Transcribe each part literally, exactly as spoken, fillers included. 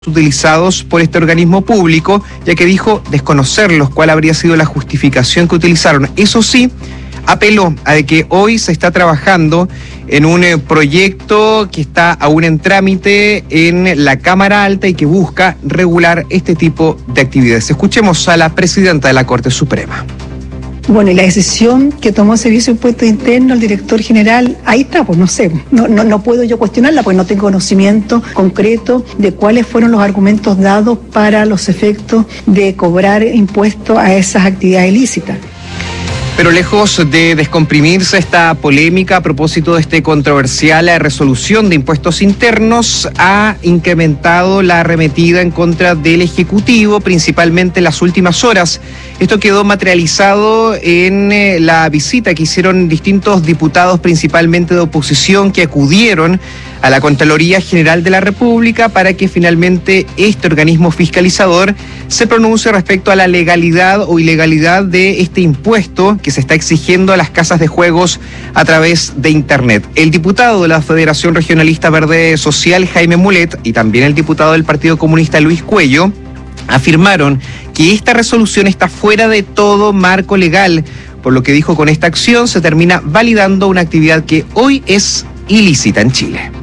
utilizados por este organismo público, ya que dijo desconocerlos, cuál habría sido la justificación que utilizaron. Eso sí, apeló a que hoy se está trabajando en un eh, proyecto que está aún en trámite en la Cámara Alta y que busca regular este tipo de actividades. Escuchemos a la presidenta de la Corte Suprema. Bueno, y la decisión que tomó el Servicio de Impuestos Internos, el director general, ahí está, pues no sé, no, no, no puedo yo cuestionarla, pues no tengo conocimiento concreto de cuáles fueron los argumentos dados para los efectos de cobrar impuestos a esas actividades ilícitas. Pero lejos de descomprimirse esta polémica a propósito de este controversial resolución de impuestos internos, ha incrementado la arremetida en contra del Ejecutivo, principalmente en las últimas horas. Esto quedó materializado en eh, la visita que hicieron distintos diputados, principalmente de oposición, que acudieron a la Contraloría General de la República para que finalmente este organismo fiscalizador se pronuncie respecto a la legalidad o ilegalidad de este impuesto que se está exigiendo a las casas de juegos a través de Internet. El diputado de la Federación Regionalista Verde Social, Jaime Mulet, y también el diputado del Partido Comunista, Luis Cuello, afirmaron que esta resolución está fuera de todo marco legal, por lo que dijo, con esta acción se termina validando una actividad que hoy es ilícita en Chile.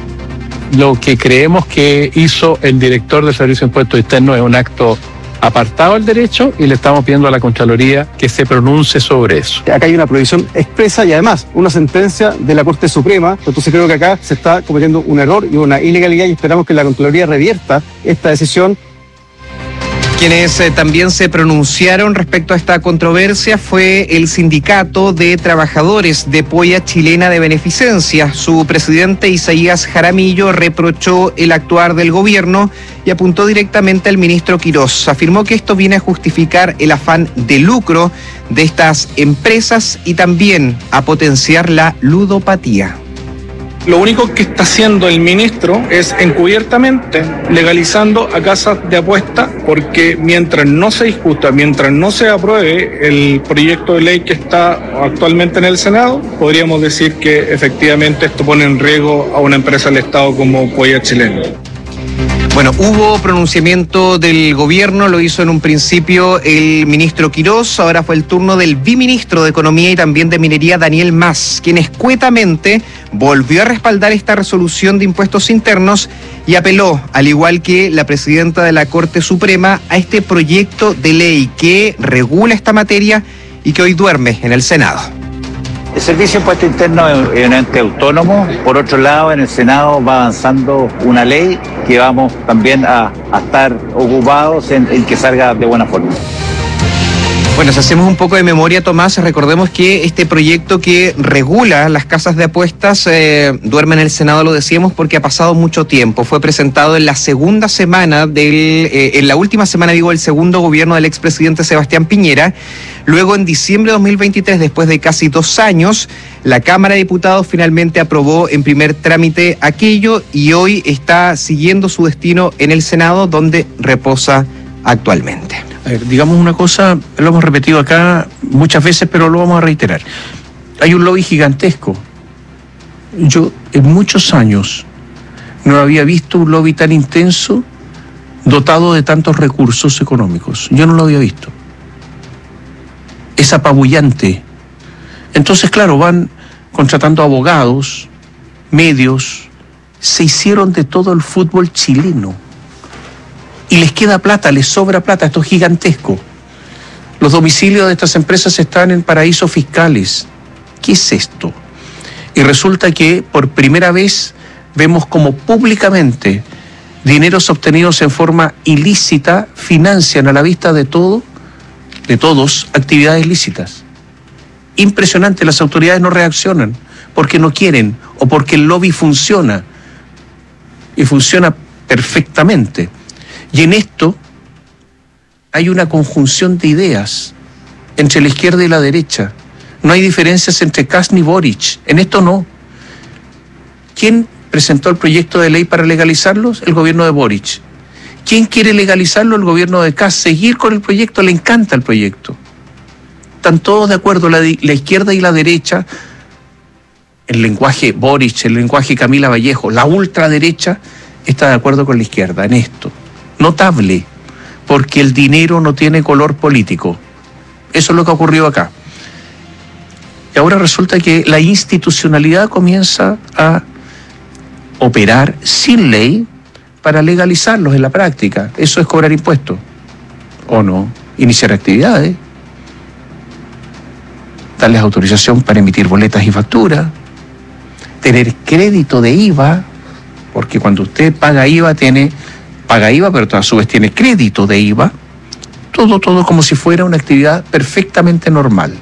Lo que creemos que hizo el director del Servicio de Impuestos Internos es un acto apartado del derecho y le estamos pidiendo a la Contraloría que se pronuncie sobre eso. Acá hay una prohibición expresa y además una sentencia de la Corte Suprema, entonces creo que acá se está cometiendo un error y una ilegalidad y esperamos que la Contraloría revierta esta decisión. Quienes eh, también se pronunciaron respecto a esta controversia fue el Sindicato de Trabajadores de Polla Chilena de Beneficencia. Su presidente, Isaías Jaramillo, reprochó el actuar del gobierno y apuntó directamente al ministro Quirós. Afirmó que esto viene a justificar el afán de lucro de estas empresas y también a potenciar la ludopatía. Lo único que está haciendo el ministro es encubiertamente legalizando a casas de apuesta, porque mientras no se discuta, mientras no se apruebe el proyecto de ley que está actualmente en el Senado, podríamos decir que efectivamente esto pone en riesgo a una empresa del Estado como Polla Chilena. Bueno, hubo pronunciamiento del gobierno, lo hizo en un principio el ministro Quirós, ahora fue el turno del viceministro de Economía y también de Minería, Daniel Mas, quien escuetamente volvió a respaldar esta resolución de impuestos internos y apeló, al igual que la presidenta de la Corte Suprema, a este proyecto de ley que regula esta materia y que hoy duerme en el Senado. El Servicio de Impuestos Internos es un ente autónomo. Por otro lado, en el Senado va avanzando una ley que vamos también a, a estar ocupados en, en que salga de buena forma. Bueno, si hacemos un poco de memoria, Tomás, recordemos que este proyecto que regula las casas de apuestas eh, duerme en el Senado, lo decíamos, porque ha pasado mucho tiempo. Fue presentado en la segunda semana del, eh, en la última semana, digo, del segundo gobierno del expresidente Sebastián Piñera. Luego, en diciembre de dos mil veintitrés, después de casi dos años, la Cámara de Diputados finalmente aprobó en primer trámite aquello y hoy está siguiendo su destino en el Senado, donde reposa actualmente. A ver, digamos una cosa, lo hemos repetido acá muchas veces, pero lo vamos a reiterar. Hay un lobby gigantesco. Yo en muchos años no había visto un lobby tan intenso, dotado de tantos recursos económicos. Yo no lo había visto. Es apabullante. Entonces, claro, van contratando abogados, medios, se hicieron de todo el fútbol chileno. Y les queda plata, les sobra plata, esto es gigantesco. Los domicilios de estas empresas están en paraísos fiscales. ¿Qué es esto? Y resulta que por primera vez vemos como públicamente dineros obtenidos en forma ilícita financian a la vista de todo, de todos, actividades lícitas. Impresionante, las autoridades no reaccionan porque no quieren o porque el lobby funciona y funciona perfectamente. Y en esto hay una conjunción de ideas entre la izquierda y la derecha. No hay diferencias entre Kast ni Boric. En esto no. ¿Quién presentó el proyecto de ley para legalizarlos? El gobierno de Boric. ¿Quién quiere legalizarlo? El gobierno de Kast. Seguir con el proyecto, le encanta el proyecto. Están todos de acuerdo, la, la izquierda y la derecha, el lenguaje Boric, el lenguaje Camila Vallejo, la ultraderecha, está de acuerdo con la izquierda en esto. Notable, porque el dinero no tiene color político. Eso es lo que ha ocurrido acá. Y ahora resulta que la institucionalidad comienza a operar sin ley para legalizarlos en la práctica. Eso es cobrar impuestos. ¿O no? Iniciar actividades. Darles autorización para emitir boletas y facturas. Tener crédito de I V A, porque cuando usted paga I V A, tiene, paga I V A, pero a su vez tiene crédito de I V A. Todo, todo como si fuera una actividad perfectamente normal.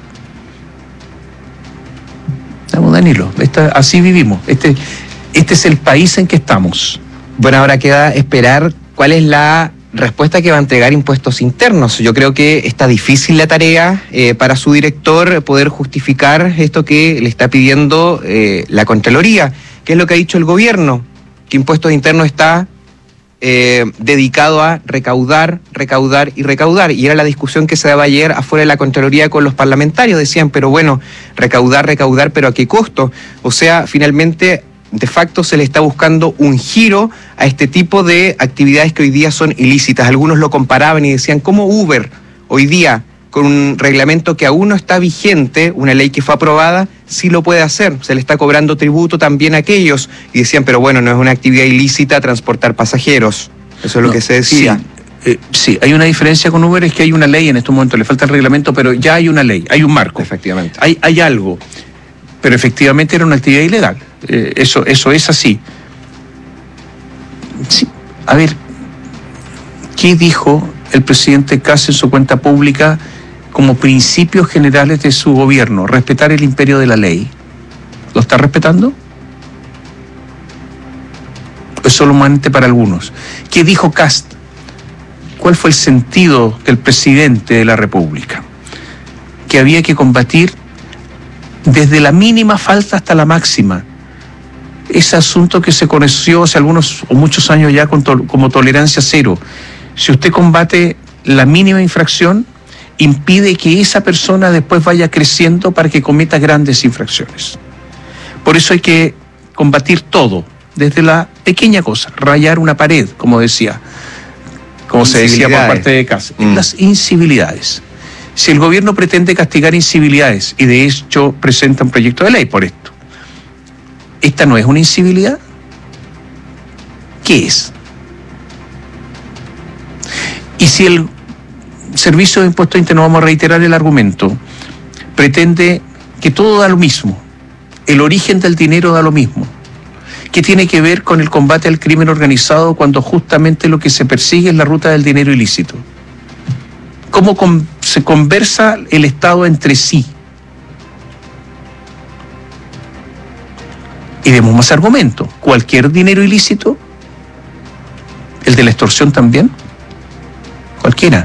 Vamos, Danilo, esta, así vivimos. Este, este es el país en que estamos. Bueno, ahora queda esperar cuál es la respuesta que va a entregar Impuestos Internos. Yo creo que está difícil la tarea eh, para su director poder justificar esto que le está pidiendo eh, la Contraloría. ¿Qué es lo que ha dicho el gobierno? Que Impuestos Internos está eh, dedicado a recaudar, recaudar y recaudar. Y era la discusión que se daba ayer afuera de la Contraloría con los parlamentarios. Decían, pero bueno, recaudar, recaudar, pero ¿a qué costo? O sea, finalmente, de facto se le está buscando un giro a este tipo de actividades que hoy día son ilícitas. Algunos lo comparaban y decían, ¿cómo Uber hoy día, con un reglamento que aún no está vigente, una ley que fue aprobada, sí lo puede hacer? Se le está cobrando tributo también a aquellos. Y decían, pero bueno, no es una actividad ilícita transportar pasajeros. Eso es lo no, que se decía. Sí, eh, sí, hay una diferencia con Uber, es que hay una ley en estos momentos, le falta el reglamento, pero ya hay una ley, hay un marco. Efectivamente. Hay, hay algo, pero efectivamente era una actividad ilegal. Eh, eso, eso es así. Sí. A ver, ¿qué dijo el presidente Kast en su cuenta pública como principios generales de su gobierno? Respetar el imperio de la ley. ¿Lo está respetando? Es solamente para algunos. ¿Qué dijo Kast? ¿Cuál fue el sentido del presidente de la República? Que había que combatir desde la mínima falta hasta la máxima. Ese asunto que se conoció hace algunos o muchos años ya con to- como tolerancia cero. Si usted combate la mínima infracción, impide que esa persona después vaya creciendo para que cometa grandes infracciones. Por eso hay que combatir todo, desde la pequeña cosa, rayar una pared, como decía, como se decía por parte de Kast, mm. las incivilidades. Si el gobierno pretende castigar incivilidades, y de hecho presenta un proyecto de ley por esto, ¿esta no es una incivilidad? ¿Qué es? Y si el Servicio de Impuestos Internos, vamos a reiterar el argumento, pretende que todo da lo mismo, el origen del dinero da lo mismo, ¿qué tiene que ver con el combate al crimen organizado cuando justamente lo que se persigue es la ruta del dinero ilícito? ¿Cómo con, se conversa el Estado entre sí? Y demos más argumentos. ¿Cualquier dinero ilícito? ¿El de la extorsión también? Cualquiera.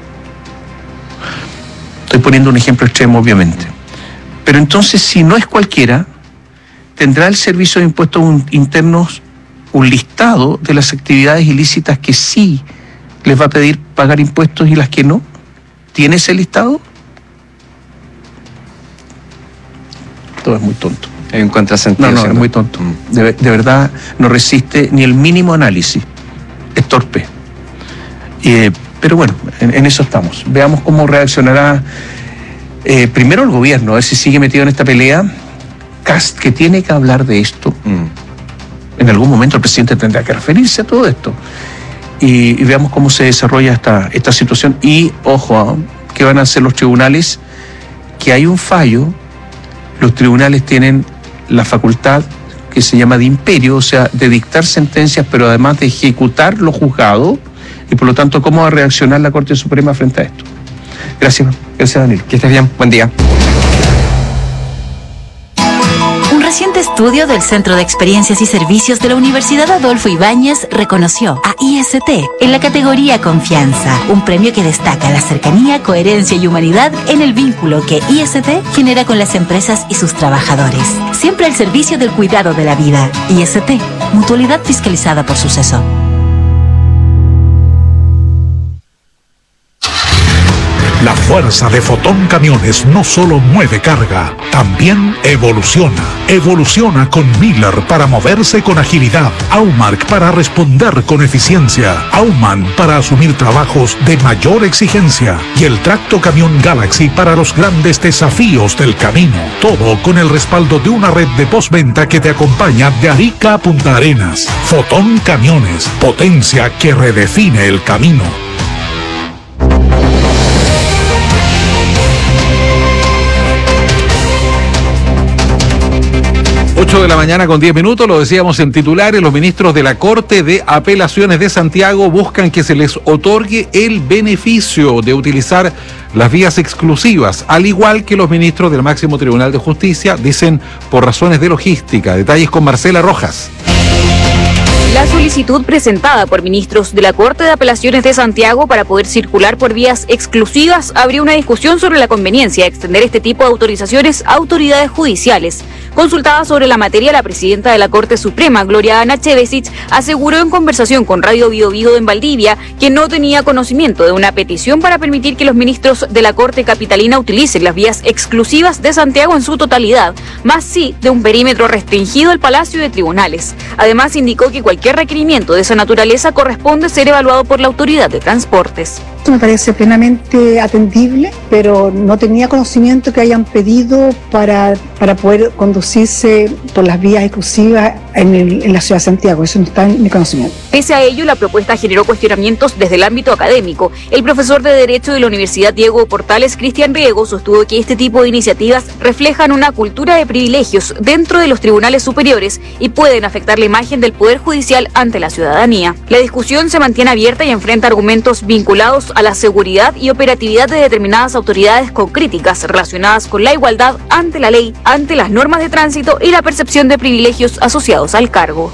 Estoy poniendo un ejemplo extremo, obviamente. Pero entonces, si no es cualquiera, ¿tendrá el Servicio de Impuestos Internos un listado de las actividades ilícitas que sí les va a pedir pagar impuestos y las que no? ¿Tiene ese listado? Todo es muy tonto. Hay un contrasentido. No, no, ¿cierto? es muy tonto. De, de verdad, no resiste ni el mínimo análisis. Es torpe. Eh, pero bueno, en, en eso estamos. Veamos cómo reaccionará eh, primero el gobierno, a ver si sigue metido en esta pelea. Kast, que tiene que hablar de esto. Mm. En algún momento el presidente tendrá que referirse a todo esto. Y, y veamos cómo se desarrolla esta, esta situación. Y, ojo, ¿eh? ¿Qué van a hacer los tribunales? Que hay un fallo. Los tribunales tienen la facultad que se llama de imperio, o sea, de dictar sentencias, pero además de ejecutar lo juzgado, y por lo tanto, ¿cómo va a reaccionar la Corte Suprema frente a esto? Gracias, gracias Danilo. Que estés bien, buen día. Un reciente estudio del Centro de Experiencias y Servicios de la Universidad Adolfo Ibáñez reconoció a I S T en la categoría Confianza, un premio que destaca la cercanía, coherencia y humanidad en el vínculo que I S T genera con las empresas y sus trabajadores. Siempre al servicio del cuidado de la vida. I S T, mutualidad fiscalizada por Suceso. La fuerza de Fotón Camiones no solo mueve carga, también evoluciona. Evoluciona con Miller para moverse con agilidad, Aumark para responder con eficiencia, Aumann para asumir trabajos de mayor exigencia y el Tracto Camión Galaxy para los grandes desafíos del camino. Todo con el respaldo de una red de postventa que te acompaña de Arica a Punta Arenas. Fotón Camiones, potencia que redefine el camino. ocho de la mañana con diez minutos, lo decíamos en titulares, los ministros de la Corte de Apelaciones de Santiago buscan que se les otorgue el beneficio de utilizar las vías exclusivas, al igual que los ministros del Máximo Tribunal de Justicia, dicen por razones de logística. Detalles con Marcela Rojas. La solicitud presentada por ministros de la Corte de Apelaciones de Santiago para poder circular por vías exclusivas abrió una discusión sobre la conveniencia de extender este tipo de autorizaciones a autoridades judiciales. Consultada sobre la materia, la presidenta de la Corte Suprema, Gloria Ana Chevesich, aseguró en conversación con Radio Bio Bio en Valdivia que no tenía conocimiento de una petición para permitir que los ministros de la Corte Capitalina utilicen las vías exclusivas de Santiago en su totalidad, más sí de un perímetro restringido al Palacio de Tribunales. Además, indicó que cualquier requerimiento de esa naturaleza corresponde ser evaluado por la Autoridad de Transportes. Esto me parece plenamente atendible, pero no tenía conocimiento que hayan pedido para, para poder conducirse por las vías exclusivas en, el, en la ciudad de Santiago. Eso no está en mi conocimiento. Pese a ello, la propuesta generó cuestionamientos desde el ámbito académico. El profesor de Derecho de la Universidad Diego Portales, Cristian Riego, sostuvo que este tipo de iniciativas reflejan una cultura de privilegios dentro de los tribunales superiores y pueden afectar la imagen del Poder Judicial ante la ciudadanía. La discusión se mantiene abierta y enfrenta argumentos vinculados a la seguridad y operatividad de determinadas autoridades con críticas relacionadas con la igualdad ante la ley, ante las normas de tránsito y la percepción de privilegios asociados al cargo.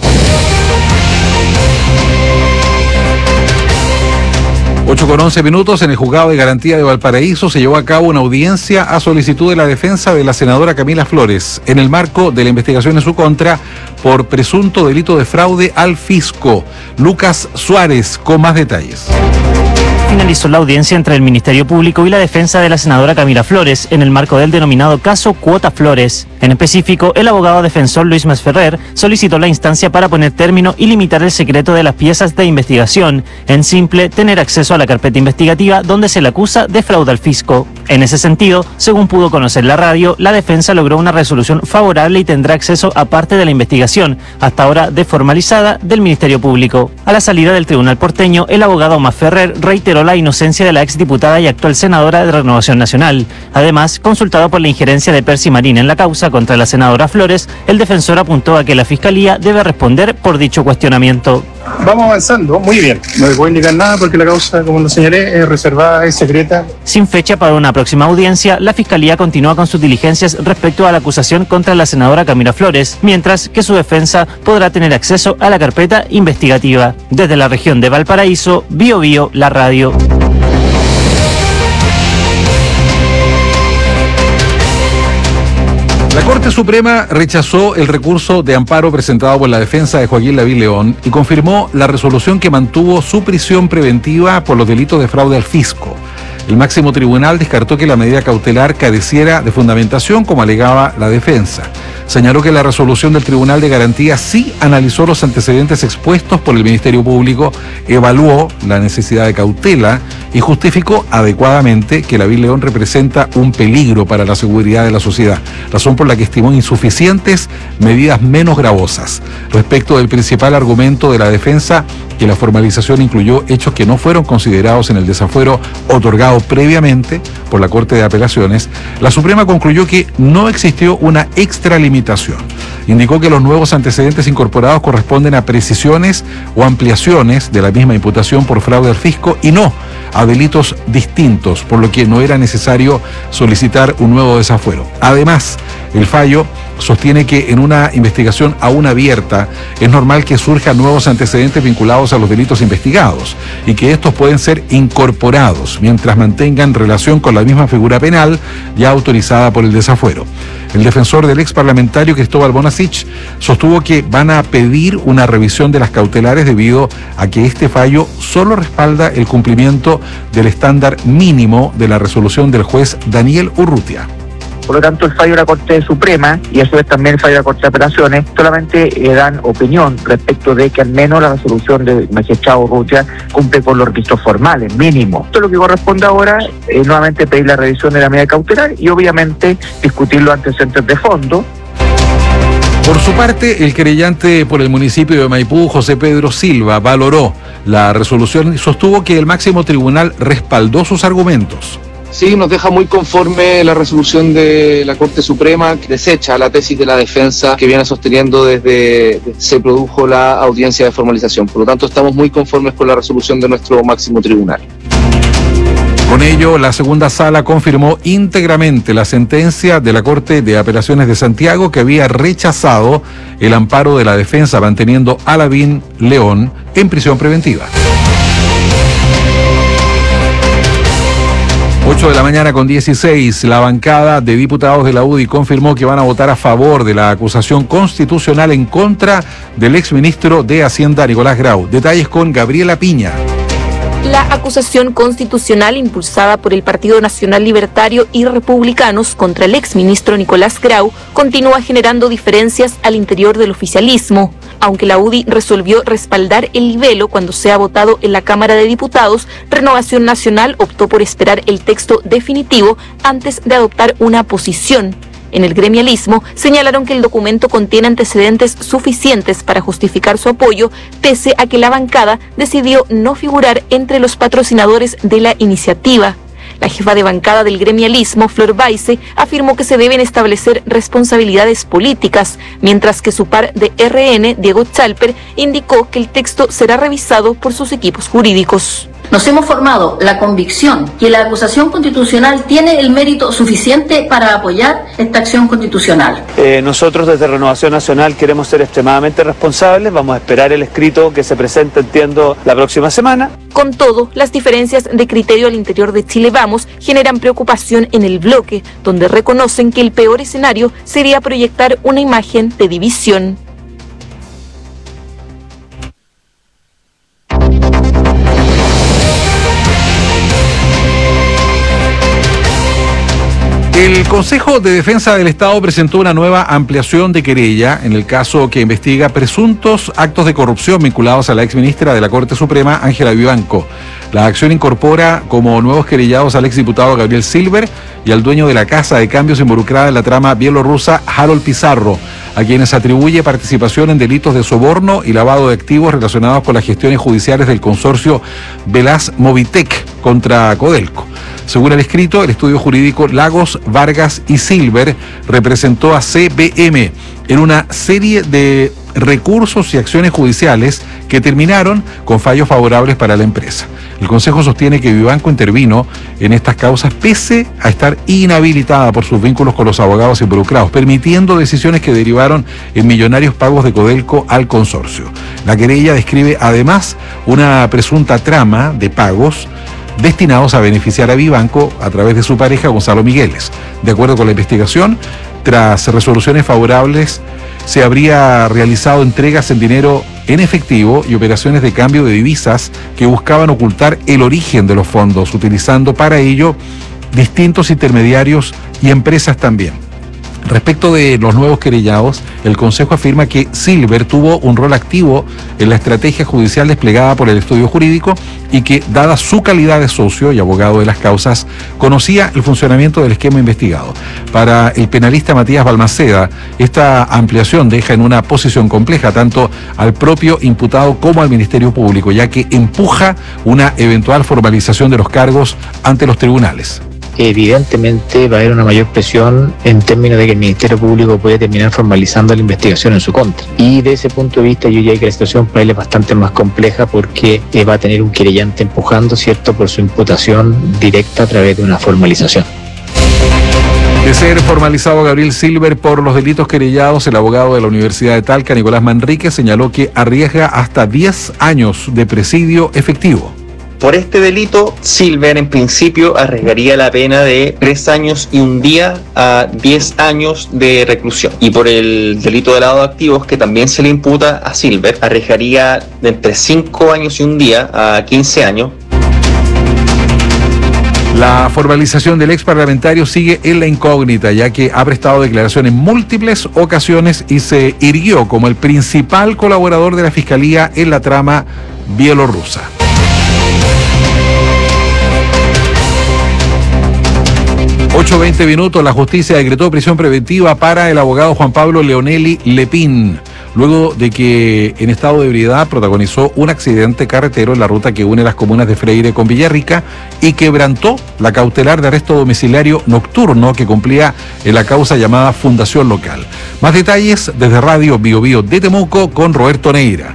ocho con once minutos, en el Juzgado de Garantía de Valparaíso se llevó a cabo una audiencia a solicitud de la defensa de la senadora Camila Flores en el marco de la investigación en su contra por presunto delito de fraude al fisco. Lucas Suárez con más detalles. Finalizó la audiencia entre el Ministerio Público y la defensa de la senadora Camila Flores en el marco del denominado caso Cuota Flores. En específico, el abogado defensor Luis Masferrer solicitó la instancia para poner término y limitar el secreto de las piezas de investigación, en simple, tener acceso a la carpeta investigativa donde se le acusa de fraude al fisco. En ese sentido, según pudo conocer la radio, la defensa logró una resolución favorable y tendrá acceso a parte de la investigación, hasta ahora desformalizada, del Ministerio Público. A la salida del tribunal porteño, el abogado Masferrer reiteró la inocencia de la exdiputada y actual senadora de Renovación Nacional. Además, consultado por la injerencia de Percy Marín en la causa contra la senadora Flores, el defensor apuntó a que la Fiscalía debe responder por dicho cuestionamiento. Vamos avanzando, muy bien. No le puedo indicar nada porque la causa, como lo señalé, es reservada, es secreta. Sin fecha para una próxima audiencia, la Fiscalía continúa con sus diligencias respecto a la acusación contra la senadora Camila Flores, mientras que su defensa podrá tener acceso a la carpeta investigativa. Desde la región de Valparaíso, Bio Bio, la radio. La Corte Suprema rechazó el recurso de amparo presentado por la defensa de Joaquín Lavín León y confirmó la resolución que mantuvo su prisión preventiva por los delitos de fraude al fisco. El máximo tribunal descartó que la medida cautelar careciera de fundamentación, como alegaba la defensa. Señaló que la resolución del Tribunal de Garantía sí analizó los antecedentes expuestos por el Ministerio Público, evaluó la necesidad de cautela y justificó adecuadamente que Lavín León representa un peligro para la seguridad de la sociedad, razón por la que estimó insuficientes medidas menos gravosas. Respecto del principal argumento de la defensa, que la formalización incluyó hechos que no fueron considerados en el desafuero otorgado previamente por la Corte de Apelaciones, la Suprema concluyó que no existió una extralimitación. Indicó que los nuevos antecedentes incorporados corresponden a precisiones o ampliaciones de la misma imputación por fraude al fisco y no a delitos distintos, por lo que no era necesario solicitar un nuevo desafuero. Además, el fallo sostiene que en una investigación aún abierta es normal que surjan nuevos antecedentes vinculados a los delitos investigados y que estos pueden ser incorporados mientras mantengan relación con la misma figura penal ya autorizada por el desafuero. El defensor del ex parlamentario Cristóbal Bonasich sostuvo que van a pedir una revisión de las cautelares debido a que este fallo solo respalda el cumplimiento del estándar mínimo de la resolución del juez Daniel Urrutia. Por lo tanto, el fallo de la Corte Suprema y eso es también el fallo de la Corte de Apelaciones solamente eh, dan opinión respecto de que al menos la resolución del magistrado Urrutia cumple con los requisitos formales, mínimo. Esto es lo que corresponde ahora, eh, nuevamente pedir la revisión de la medida cautelar y obviamente discutir los antecedentes de fondo. Por su parte, el querellante por el municipio de Maipú, José Pedro Silva, valoró la resolución y sostuvo que el máximo tribunal respaldó sus argumentos. Sí, nos deja muy conforme la resolución de la Corte Suprema, que desecha la tesis de la defensa que viene sosteniendo desde que se produjo la audiencia de formalización. Por lo tanto, estamos muy conformes con la resolución de nuestro máximo tribunal. Con ello, la segunda sala confirmó íntegramente la sentencia de la Corte de Apelaciones de Santiago, que había rechazado el amparo de la defensa manteniendo a Lavín León en prisión preventiva. ocho de la mañana con dieciséis, la bancada de diputados de la U D I confirmó que van a votar a favor de la acusación constitucional en contra del exministro de Hacienda, Nicolás Grau. Detalles con Gabriela Piña. La acusación constitucional impulsada por el Partido Nacional Libertario y Republicanos contra el exministro Nicolás Grau continúa generando diferencias al interior del oficialismo. Aunque la U D I resolvió respaldar el libelo cuando sea votado en la Cámara de Diputados, Renovación Nacional optó por esperar el texto definitivo antes de adoptar una posición. En el gremialismo señalaron que el documento contiene antecedentes suficientes para justificar su apoyo, pese a que la bancada decidió no figurar entre los patrocinadores de la iniciativa. La jefa de bancada del gremialismo, Flor Baize, afirmó que se deben establecer responsabilidades políticas, mientras que su par de R N, Diego Chalper, indicó que el texto será revisado por sus equipos jurídicos. Nos hemos formado la convicción que la acusación constitucional tiene el mérito suficiente para apoyar esta acción constitucional. Eh, nosotros desde Renovación Nacional queremos ser extremadamente responsables, vamos a esperar el escrito que se presente, entiendo, la próxima semana. Con todo, las diferencias de criterio al interior de Chile Vamos generan preocupación en el bloque, donde reconocen que el peor escenario sería proyectar una imagen de división. El Consejo de Defensa del Estado presentó una nueva ampliación de querella en el caso que investiga presuntos actos de corrupción vinculados a la exministra de la Corte Suprema, Ángela Vivanco. La acción incorpora como nuevos querellados al exdiputado Gabriel Silver y al dueño de la casa de cambios involucrada en la trama bielorrusa, Harold Pizarro, a quienes atribuye participación en delitos de soborno y lavado de activos relacionados con las gestiones judiciales del consorcio Velas Movitec contra Codelco. Según el escrito, el estudio jurídico Lagos, Vargas y Silver representó a C B M en una serie de recursos y acciones judiciales que terminaron con fallos favorables para la empresa. El Consejo sostiene que Vivanco intervino en estas causas pese a estar inhabilitada por sus vínculos con los abogados involucrados, permitiendo decisiones que derivaron en millonarios pagos de Codelco al consorcio. La querella describe además una presunta trama de pagos destinados a beneficiar a Vivanco a través de su pareja Gonzalo Migueles. De acuerdo con la investigación, tras resoluciones favorables, se habría realizado entregas en dinero en efectivo y operaciones de cambio de divisas que buscaban ocultar el origen de los fondos, utilizando para ello distintos intermediarios y empresas también. Respecto de los nuevos querellados, el Consejo afirma que Silver tuvo un rol activo en la estrategia judicial desplegada por el estudio jurídico y que, dada su calidad de socio y abogado de las causas, conocía el funcionamiento del esquema investigado. Para el penalista Matías Balmaceda, esta ampliación deja en una posición compleja tanto al propio imputado como al Ministerio Público, ya que empuja una eventual formalización de los cargos ante los tribunales. Evidentemente va a haber una mayor presión en términos de que el Ministerio Público puede terminar formalizando la investigación en su contra. Y de ese punto de vista yo diría que la situación para él es bastante más compleja porque eh, va a tener un querellante empujando, ¿cierto?, por su imputación directa a través de una formalización. De ser formalizado Gabriel Silver por los delitos querellados, el abogado de la Universidad de Talca, Nicolás Manrique, señaló que arriesga hasta diez años de presidio efectivo. Por este delito, Silver en principio arriesgaría la pena de tres años y un día a diez años de reclusión. Y por el delito de lavado de activos, que también se le imputa a Silver, arriesgaría de entre cinco años y un día a quince años. La formalización del ex parlamentario sigue en la incógnita, ya que ha prestado declaración en múltiples ocasiones y se irguió como el principal colaborador de la Fiscalía en la trama bielorrusa. ocho veinte minutos, la justicia decretó prisión preventiva para el abogado Juan Pablo Leonelli Lepín, luego de que en estado de ebriedad protagonizó un accidente carretero en la ruta que une las comunas de Freire con Villarrica y quebrantó la cautelar de arresto domiciliario nocturno que cumplía en la causa llamada Fundación Local. Más detalles desde Radio Bio Bio de Temuco con Roberto Neira.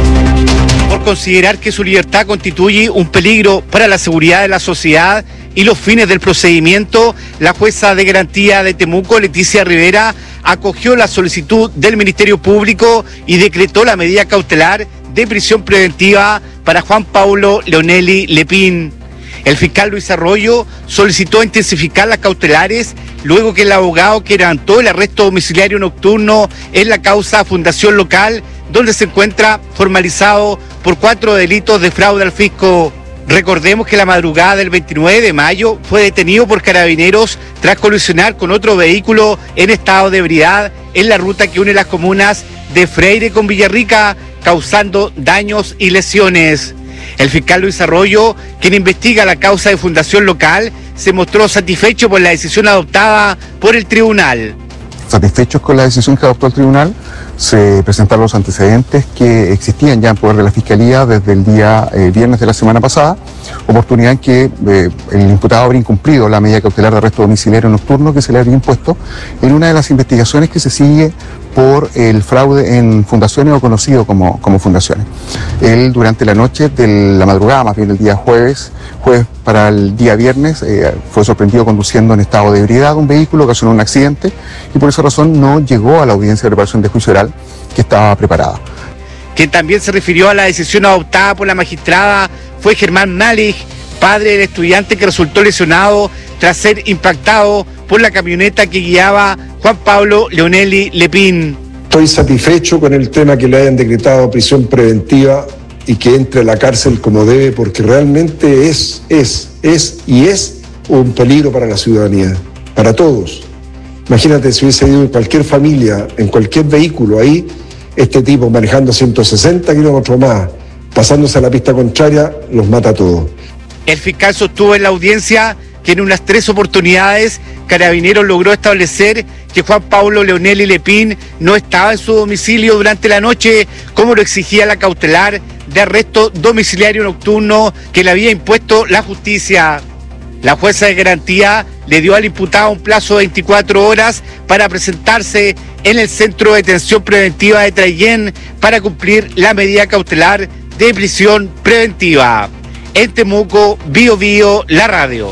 Por considerar que su libertad constituye un peligro para la seguridad de la sociedad y los fines del procedimiento, la jueza de garantía de Temuco, Leticia Rivera, acogió la solicitud del Ministerio Público y decretó la medida cautelar de prisión preventiva para Juan Pablo Leonelli Lepín. El fiscal Luis Arroyo solicitó intensificar las cautelares luego que el abogado que levantó el arresto domiciliario nocturno en la causa Fundación Local, donde se encuentra formalizado por cuatro delitos de fraude al fisco. Recordemos que la madrugada del veintinueve de mayo fue detenido por carabineros tras colisionar con otro vehículo en estado de ebriedad en la ruta que une las comunas de Freire con Villarrica, causando daños y lesiones. El fiscal Luis Arroyo, quien investiga la causa de Fundación Local, se mostró satisfecho por la decisión adoptada por el tribunal. Satisfechos con la decisión que adoptó el tribunal, se presentaron los antecedentes que existían ya en poder de la Fiscalía desde el día eh, viernes de la semana pasada, oportunidad en que eh, el imputado habría incumplido la medida cautelar de arresto domiciliario nocturno que se le habría impuesto en una de las investigaciones que se sigue por el fraude en fundaciones o conocido como, como fundaciones. Él durante la noche de la madrugada, más bien el día jueves, jueves para el día viernes, eh, fue sorprendido conduciendo en estado de ebriedad un vehículo, ocasionó un accidente y por esa razón no llegó a la audiencia de preparación de juicio oral que estaba preparada. Quien también se refirió a la decisión adoptada por la magistrada fue Germán Malich, padre del estudiante que resultó lesionado tras ser impactado por la camioneta que guiaba Juan Pablo Leonelli Lepín. Estoy satisfecho con el tema que le hayan decretado prisión preventiva y que entre a la cárcel como debe, porque realmente es, es, es y es un peligro para la ciudadanía, para todos. Imagínate si hubiese ido en cualquier familia, en cualquier vehículo ahí, este tipo manejando ciento sesenta kilómetros más, pasándose a la pista contraria, los mata a todos. El fiscal sostuvo en la audiencia que en unas tres oportunidades Carabineros logró establecer que Juan Pablo Leonelli Lepín no estaba en su domicilio durante la noche, como lo exigía la cautelar de arresto domiciliario nocturno que le había impuesto la justicia. La jueza de garantía le dio al imputado un plazo de veinticuatro horas para presentarse en el Centro de Detención Preventiva de Traillén para cumplir la medida cautelar de prisión preventiva. En Temuco, Bio Bio, la radio.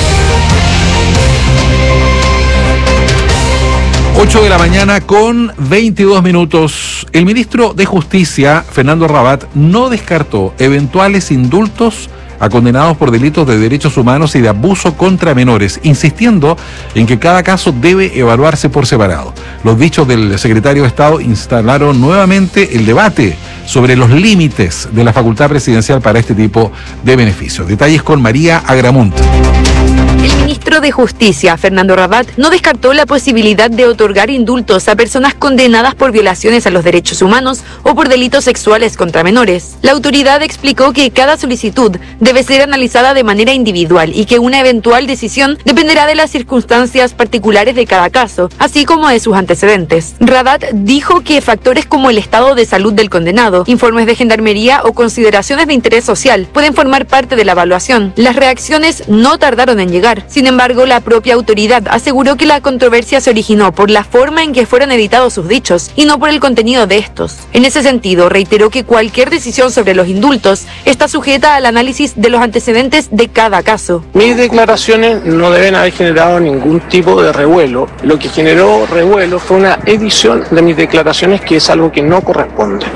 ocho de la mañana con veintidós minutos. El ministro de Justicia, Fernando Rabat, no descartó eventuales indultos a condenados por delitos de derechos humanos y de abuso contra menores, insistiendo en que cada caso debe evaluarse por separado. Los dichos del secretario de Estado instalaron nuevamente el debate sobre los límites de la facultad presidencial para este tipo de beneficios. Detalles con María Agramunt. El ministro de Justicia, Fernando Rabat, no descartó la posibilidad de otorgar indultos a personas condenadas por violaciones a los derechos humanos o por delitos sexuales contra menores. La autoridad explicó que cada solicitud debe ser analizada de manera individual y que una eventual decisión dependerá de las circunstancias particulares de cada caso, así como de sus antecedentes. Rabat dijo que factores como el estado de salud del condenado, informes de gendarmería o consideraciones de interés social pueden formar parte de la evaluación. Las reacciones no tardaron en llegar. Sin embargo, la propia autoridad aseguró que la controversia se originó por la forma en que fueron editados sus dichos y no por el contenido de estos. En ese sentido, reiteró que cualquier decisión sobre los indultos está sujeta al análisis de los antecedentes de cada caso. Mis declaraciones no deben haber generado ningún tipo de revuelo. Lo que generó revuelo fue una edición de mis declaraciones, que es algo que no corresponde. Mi respuesta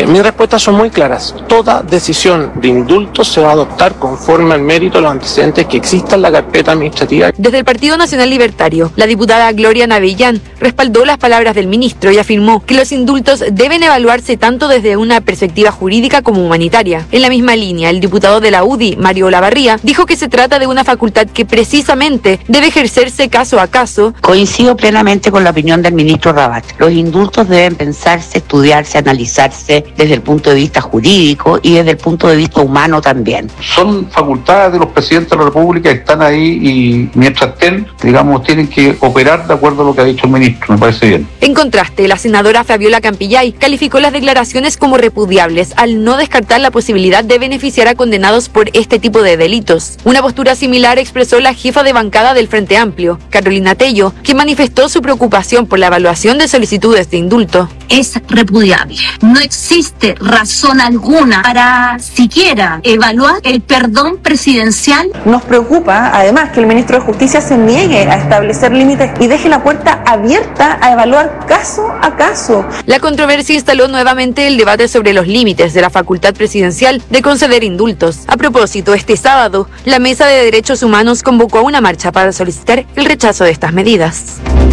respuestas son muy claras. Toda decisión de indulto se va a adoptar conforme al mérito de los antecedentes que exista en la carpeta administrativa. Desde el Partido Nacional Libertario, la diputada Gloria Navellán respaldó las palabras del ministro y afirmó que los indultos deben evaluarse tanto desde una perspectiva jurídica como humanitaria. En la misma línea, el diputado de la U D I, Mario Olavarría, dijo que se trata de una facultad que precisamente debe ejercerse caso a caso. Coincido plenamente con la opinión del ministro Rabat. Los indultos deben pensarse, estudiarse, analizarse desde el punto de vista jurídico y desde el punto de vista humano también. Son facultades de los presidentes de la República que están ahí y mientras estén, digamos, tienen que operar de acuerdo a lo que ha dicho el ministro. Me parece bien. En contraste, la senadora Fabiola Campillay calificó las declaraciones como repudiables al no descartar la posibilidad de beneficiar a condenados por este tipo de delitos. Una postura similar expresó la jefa de bancada del Frente Amplio, Carolina Tello, que manifestó su preocupación por la evaluación de solicitudes de indulto. Es repudiable. No existe razón alguna para siquiera evaluar el perdón presidencial. Nos preocupa, además, que el ministro de Justicia se niegue a establecer límites y deje la puerta abierta a evaluar caso a caso. La controversia instaló nuevamente el debate sobre los límites de la facultad presidencial de conceder indultos. A propósito, este sábado, la Mesa de Derechos Humanos convocó a una marcha para solicitar el rechazo de estas medidas.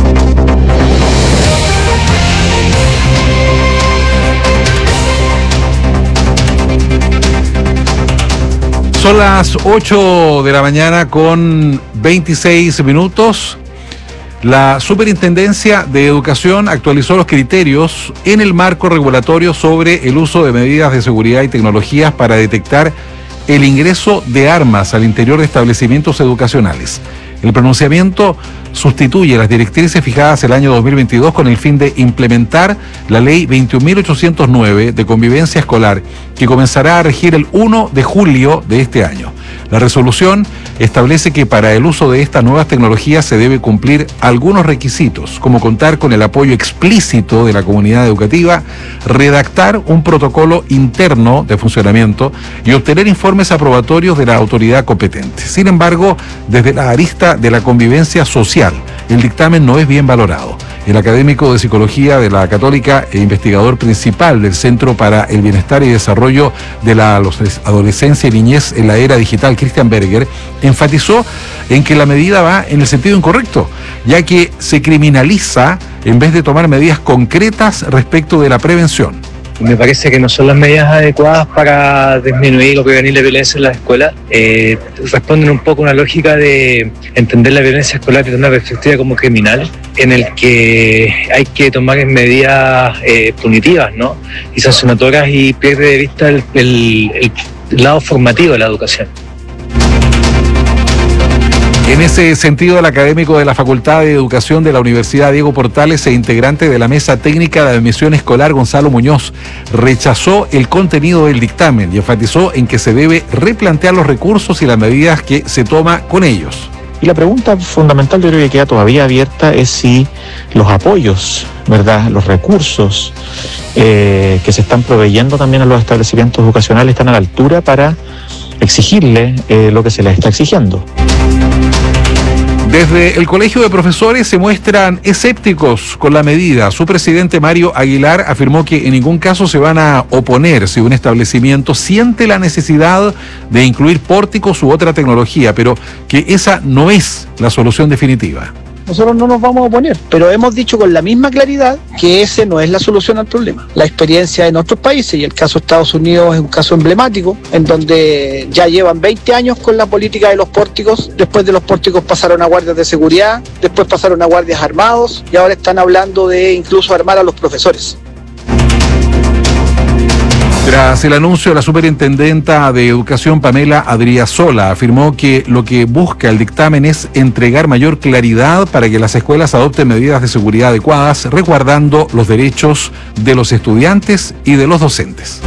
Son las ocho de la mañana con veintiséis minutos. La Superintendencia de Educación actualizó los criterios en el marco regulatorio sobre el uso de medidas de seguridad y tecnologías para detectar el ingreso de armas al interior de establecimientos educacionales. El pronunciamiento sustituye las directrices fijadas el año dos mil veintidós con el fin de implementar la Ley veintiún mil ochocientos nueve de convivencia escolar, que comenzará a regir el primero de julio de este año. La resolución establece que para el uso de estas nuevas tecnologías se debe cumplir algunos requisitos, como contar con el apoyo explícito de la comunidad educativa, redactar un protocolo interno de funcionamiento y obtener informes aprobatorios de la autoridad competente. Sin embargo, desde la arista de la convivencia social, el dictamen no es bien valorado. El académico de Psicología de la Católica e investigador principal del Centro para el Bienestar y Desarrollo de la Adolescencia y Niñez en la Era Digital, Christian Berger, enfatizó en que la medida va en el sentido incorrecto, ya que se criminaliza en vez de tomar medidas concretas respecto de la prevención. Me parece que no son las medidas adecuadas para disminuir o prevenir la violencia en las escuelas. Eh, responden un poco a una lógica de entender la violencia escolar desde una perspectiva como criminal, en el que hay que tomar medidas eh, punitivas, ¿no? y sancionatorias, y pierde de vista el, el, el lado formativo de la educación. En ese sentido, el académico de la Facultad de Educación de la Universidad Diego Portales e integrante de la Mesa Técnica de Admisión Escolar, Gonzalo Muñoz, rechazó el contenido del dictamen y enfatizó en que se debe replantear los recursos y las medidas que se toma con ellos. Y la pregunta fundamental, yo creo que queda todavía abierta, es si los apoyos, ¿verdad?, los recursos eh, que se están proveyendo también a los establecimientos educacionales están a la altura para exigirle eh, lo que se les está exigiendo. Desde el Colegio de Profesores se muestran escépticos con la medida. Su presidente, Mario Aguilar, afirmó que en ningún caso se van a oponer si un establecimiento siente la necesidad de incluir pórticos u otra tecnología, pero que esa no es la solución definitiva. Nosotros no nos vamos a oponer, pero hemos dicho con la misma claridad que ese no es la solución al problema. La experiencia en otros países, y el caso de Estados Unidos es un caso emblemático, en donde ya llevan veinte años con la política de los pórticos. Después de los pórticos pasaron a guardias de seguridad, después pasaron a guardias armados, y ahora están hablando de incluso armar a los profesores. Tras el anuncio, la superintendenta de Educación, Pamela Adriasola, afirmó que lo que busca el dictamen es entregar mayor claridad para que las escuelas adopten medidas de seguridad adecuadas, resguardando los derechos de los estudiantes y de los docentes.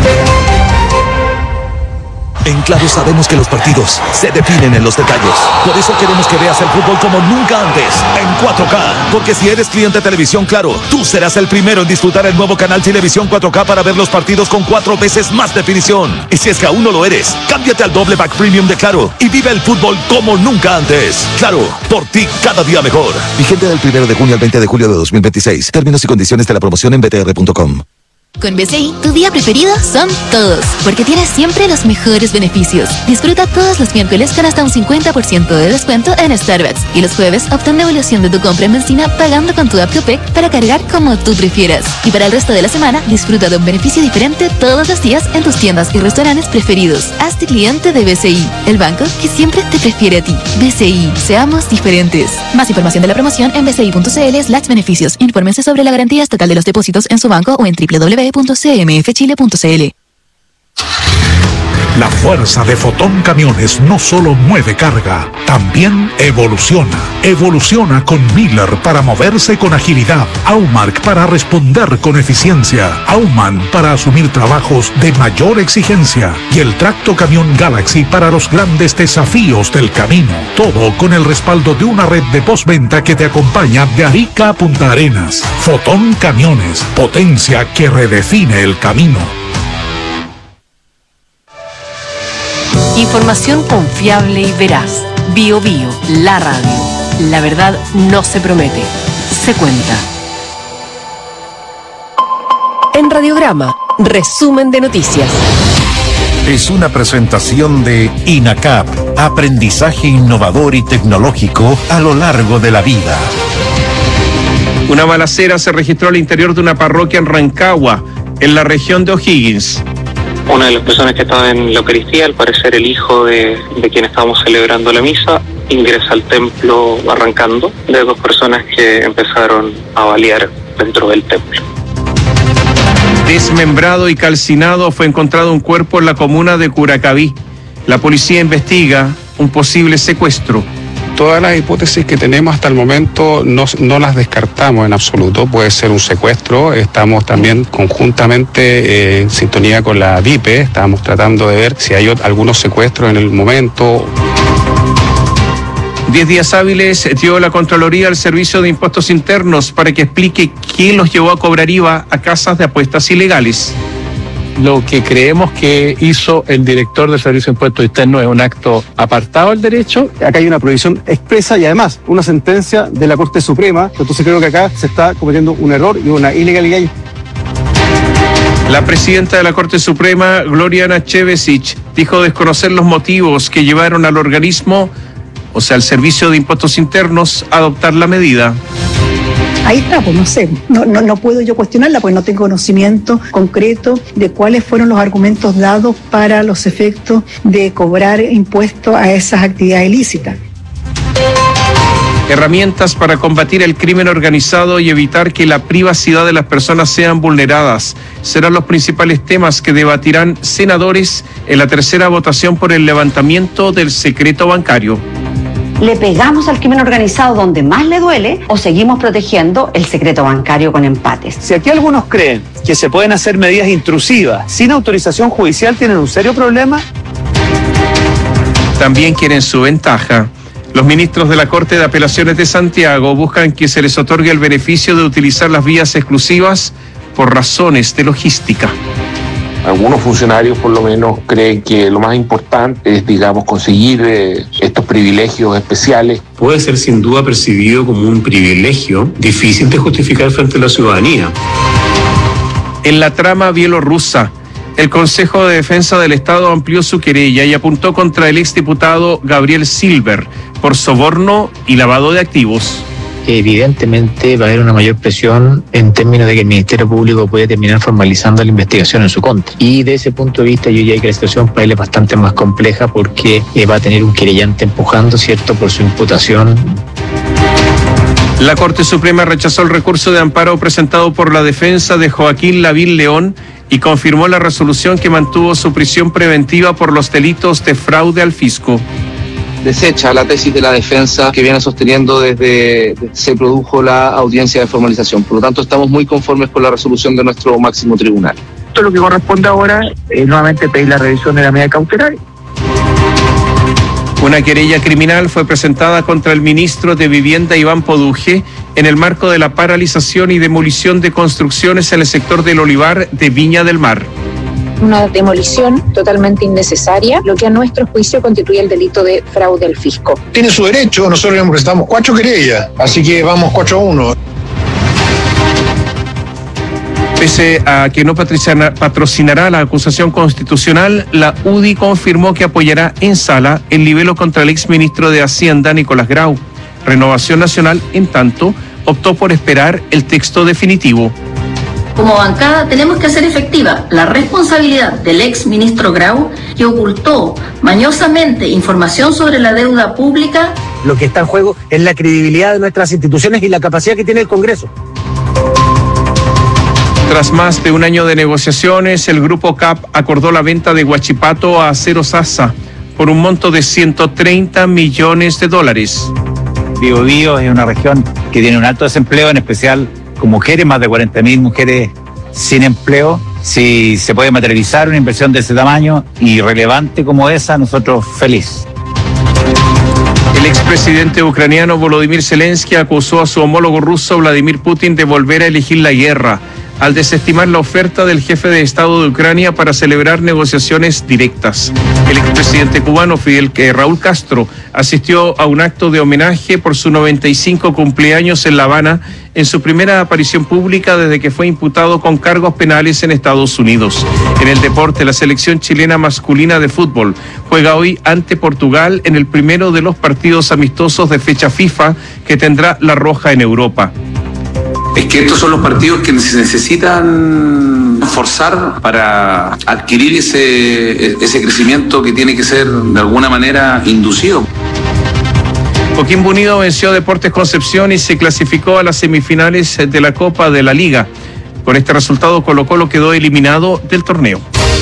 En Claro sabemos que los partidos se definen en los detalles. Por eso queremos que veas el fútbol como nunca antes, en cuatro K. Porque si eres cliente de Televisión Claro, tú serás el primero en disfrutar el nuevo canal Televisión cuatro K para ver los partidos con cuatro veces más definición. Y si es que aún no lo eres, cámbiate al doble pack premium de Claro y vive el fútbol como nunca antes. Claro, por ti cada día mejor. Vigente del primero de junio al veinte de julio de dos mil veintiséis. Términos y condiciones de la promoción en b t r punto com. Con B C I, tu día preferido son todos, porque tienes siempre los mejores beneficios. Disfruta todos los miércoles con hasta un cincuenta por ciento de descuento en Starbucks y los jueves obtén devolución de tu compra en benzina pagando con tu app Copec para cargar como tú prefieras. Y para el resto de la semana, disfruta de un beneficio diferente todos los días en tus tiendas y restaurantes preferidos. Hazte cliente de B C I, el banco que siempre te prefiere a ti. B C I, seamos diferentes. Más información de la promoción en bci.cl slash beneficios. Infórmense sobre la garantía estatal de los depósitos en su banco o en doble u doble u doble u punto c m f chile punto c l. La fuerza de Fotón Camiones no solo mueve carga, también evoluciona. Evoluciona con Miller para moverse con agilidad, Aumark para responder con eficiencia, Auman para asumir trabajos de mayor exigencia y el Tracto Camión Galaxy para los grandes desafíos del camino. Todo con el respaldo de una red de postventa que te acompaña de Arica a Punta Arenas. Fotón Camiones, potencia que redefine el camino. Información confiable y veraz. Bio Bio, la radio. La verdad no se promete, se cuenta. En Radiograma, resumen de noticias. Es una presentación de INACAP, aprendizaje innovador y tecnológico a lo largo de la vida. Una balacera se registró al interior de una parroquia en Rancagua, en la región de O'Higgins. Una de las personas que estaba en la Eucaristía, al parecer el hijo de, de quien estábamos celebrando la misa, ingresa al templo arrancando de dos personas que empezaron a balear dentro del templo. Desmembrado y calcinado fue encontrado un cuerpo en la comuna de Curacaví. La policía investiga un posible secuestro. Todas las hipótesis que tenemos hasta el momento no, no las descartamos en absoluto. Puede ser un secuestro. Estamos también conjuntamente eh, en sintonía con la D I P E. Estamos tratando de ver si hay algunos secuestros en el momento. Diez días hábiles dio la Contraloría al Servicio de Impuestos Internos para que explique quién los llevó a cobrar I V A a casas de apuestas ilegales. Lo que creemos que hizo el director del Servicio de Impuestos Internos es un acto apartado del derecho. Acá hay una prohibición expresa y además una sentencia de la Corte Suprema. Entonces creo que acá se está cometiendo un error y una ilegalidad. La presidenta de la Corte Suprema, Gloriana Chevesich, dijo desconocer los motivos que llevaron al organismo, o sea, al Servicio de Impuestos Internos, a adoptar la medida. Ahí está, pues no sé, no, no, no puedo yo cuestionarla porque no tengo conocimiento concreto de cuáles fueron los argumentos dados para los efectos de cobrar impuestos a esas actividades ilícitas. Herramientas para combatir el crimen organizado y evitar que la privacidad de las personas sean vulneradas serán los principales temas que debatirán senadores en la tercera votación por el levantamiento del secreto bancario. ¿Le pegamos al crimen organizado donde más le duele o seguimos protegiendo el secreto bancario con empates? Si aquí algunos creen que se pueden hacer medidas intrusivas sin autorización judicial, tienen un serio problema. También quieren su ventaja. Los ministros de la Corte de Apelaciones de Santiago buscan que se les otorgue el beneficio de utilizar las vías exclusivas por razones de logística. Algunos funcionarios por lo menos creen que lo más importante es, digamos, conseguir eh, estos privilegios especiales. Puede ser sin duda percibido como un privilegio difícil de justificar frente a la ciudadanía. En la trama bielorrusa, el Consejo de Defensa del Estado amplió su querella y apuntó contra el exdiputado Gabriel Silver por soborno y lavado de activos. Evidentemente va a haber una mayor presión en términos de que el Ministerio Público puede terminar formalizando la investigación en su contra. Y de ese punto de vista yo diría que la situación para él es bastante más compleja porque eh, va a tener un querellante empujando, ¿cierto?, por su imputación. La Corte Suprema rechazó el recurso de amparo presentado por la defensa de Joaquín Lavín León y confirmó la resolución que mantuvo su prisión preventiva por los delitos de fraude al fisco. Desecha la tesis de la defensa que viene sosteniendo desde que se produjo la audiencia de formalización. Por lo tanto, estamos muy conformes con la resolución de nuestro máximo tribunal. Esto lo que corresponde ahora es nuevamente pedir la revisión de la medida cautelar. Una querella criminal fue presentada contra el ministro de Vivienda Iván Poduje en el marco de la paralización y demolición de construcciones en el sector del Olivar de Viña del Mar. Una demolición totalmente innecesaria, lo que a nuestro juicio constituye el delito de fraude al fisco. Tiene su derecho, nosotros le presentamos cuatro querellas, así que vamos cuatro a uno. Pese a que no patrocinará la acusación constitucional, la U D I confirmó que apoyará en sala el libelo contra el exministro de Hacienda, Nicolás Grau. Renovación Nacional, en tanto, optó por esperar el texto definitivo. Como bancada tenemos que hacer efectiva la responsabilidad del ex ministro Grau, que ocultó mañosamente información sobre la deuda pública. Lo que está en juego es la credibilidad de nuestras instituciones y la capacidad que tiene el Congreso. Tras más de un año de negociaciones, el Grupo C A P acordó la venta de Huachipato a Acero Sasa por un monto de ciento treinta millones de dólares. Biobío es una región que tiene un alto desempleo, en especial con mujeres, más de cuarenta mil mujeres sin empleo. Si se puede materializar una inversión de ese tamaño y relevante como esa, nosotros feliz. El expresidente ucraniano Volodymyr Zelensky acusó a su homólogo ruso Vladimir Putin de volver a elegir la guerra, al desestimar la oferta del jefe de Estado de Ucrania para celebrar negociaciones directas. El expresidente cubano Fidel Raúl Castro asistió a un acto de homenaje por su noventa y cinco cumpleaños en La Habana, en su primera aparición pública desde que fue imputado con cargos penales en Estados Unidos. En el deporte, la selección chilena masculina de fútbol juega hoy ante Portugal en el primero de los partidos amistosos de fecha FIFA que tendrá la Roja en Europa. Es que estos son los partidos que se necesitan forzar para adquirir ese, ese crecimiento que tiene que ser de alguna manera inducido. Coquimbo Unido venció a Deportes Concepción y se clasificó a las semifinales de la Copa de la Liga. Con este resultado, Colo-Colo quedó eliminado del torneo.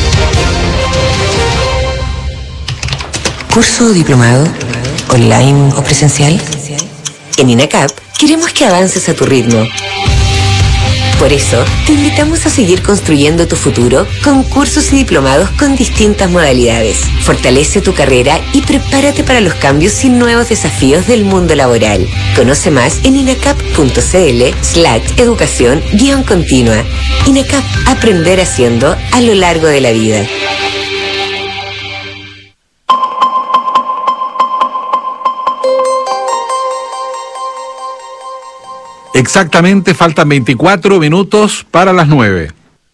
¿Curso diplomado, online o presencial? En INACAP queremos que avances a tu ritmo. Por eso, te invitamos a seguir construyendo tu futuro con cursos y diplomados con distintas modalidades. Fortalece tu carrera y prepárate para los cambios y nuevos desafíos del mundo laboral. Conoce más en inacap.cl slash educación guión continua. INACAP, aprender haciendo a lo largo de la vida. Exactamente, faltan veinticuatro minutos para las nueve.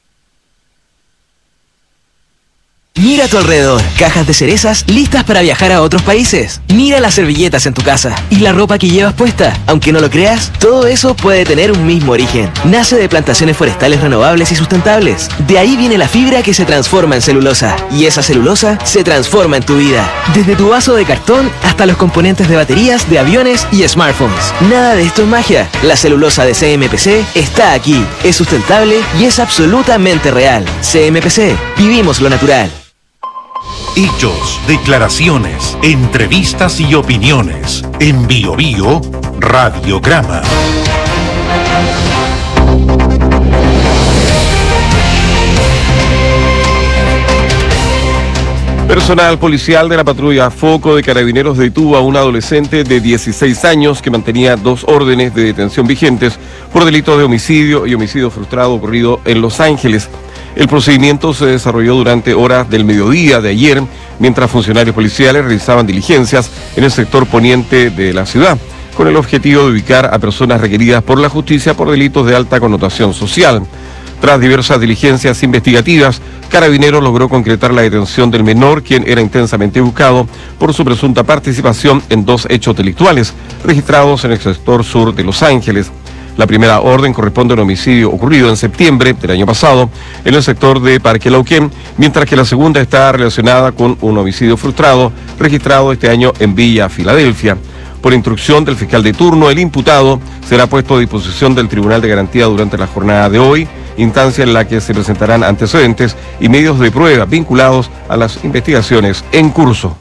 Mira a tu alrededor, cajas de cerezas listas para viajar a otros países. Mira las servilletas en tu casa y la ropa que llevas puesta. Aunque no lo creas, todo eso puede tener un mismo origen. Nace de plantaciones forestales renovables y sustentables. De ahí viene la fibra que se transforma en celulosa. Y esa celulosa se transforma en tu vida. Desde tu vaso de cartón hasta los componentes de baterías, de aviones y smartphones. Nada de esto es magia. La celulosa de C M P C está aquí. Es sustentable y es absolutamente real. C M P C, vivimos lo natural. Hechos, declaraciones, entrevistas y opiniones. En Bio Bio, Radiograma. Personal policial de la patrulla Foco de Carabineros detuvo a un adolescente de dieciséis años que mantenía dos órdenes de detención vigentes por delitos de homicidio y homicidio frustrado ocurrido en Los Ángeles. El procedimiento se desarrolló durante horas del mediodía de ayer, mientras funcionarios policiales realizaban diligencias en el sector poniente de la ciudad, con el objetivo de ubicar a personas requeridas por la justicia por delitos de alta connotación social. Tras diversas diligencias investigativas, Carabineros logró concretar la detención del menor, quien era intensamente buscado por su presunta participación en dos hechos delictuales registrados en el sector sur de Los Ángeles. La primera orden corresponde a un homicidio ocurrido en septiembre del año pasado en el sector de Parque Lauquén, mientras que la segunda está relacionada con un homicidio frustrado registrado este año en Villa Filadelfia. Por instrucción del fiscal de turno, el imputado será puesto a disposición del Tribunal de Garantía durante la jornada de hoy, instancia en la que se presentarán antecedentes y medios de prueba vinculados a las investigaciones en curso.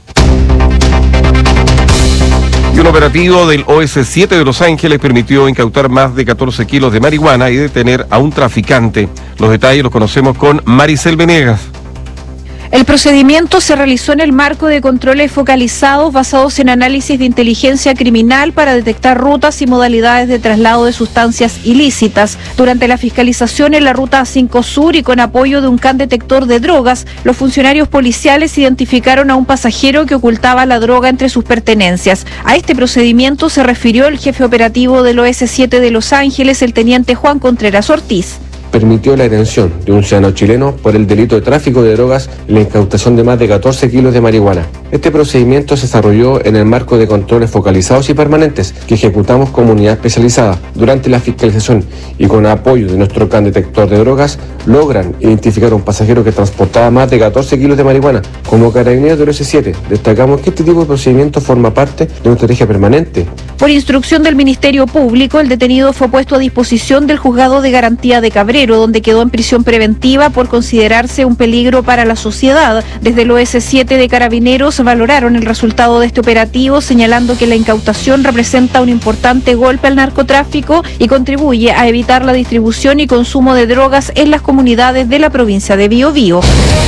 Y un operativo del O S siete de Los Ángeles permitió incautar más de catorce kilos de marihuana y detener a un traficante. Los detalles los conocemos con Maricel Venegas. El procedimiento se realizó en el marco de controles focalizados basados en análisis de inteligencia criminal para detectar rutas y modalidades de traslado de sustancias ilícitas. Durante la fiscalización en la ruta cinco Sur y con apoyo de un can detector de drogas, los funcionarios policiales identificaron a un pasajero que ocultaba la droga entre sus pertenencias. A este procedimiento se refirió el jefe operativo del O S siete de Los Ángeles, el teniente Juan Contreras Ortiz. permitió la detención de un ciudadano chileno por el delito de tráfico de drogas y la incautación de más de catorce kilos de marihuana. Este procedimiento se desarrolló en el marco de controles focalizados y permanentes que ejecutamos como unidad especializada. Durante la fiscalización y con apoyo de nuestro can detector de drogas, logran identificar a un pasajero que transportaba más de catorce kilos de marihuana. Como carabineros del O S siete, destacamos que este tipo de procedimiento forma parte de una estrategia permanente. Por instrucción del Ministerio Público, el detenido fue puesto a disposición del Juzgado de Garantía de Cabrero, donde quedó en prisión preventiva por considerarse un peligro para la sociedad. Desde el O S siete de Carabineros valoraron el resultado de este operativo, señalando que la incautación representa un importante golpe al narcotráfico y contribuye a evitar la distribución y consumo de drogas en las comunidades de la provincia de Biobío.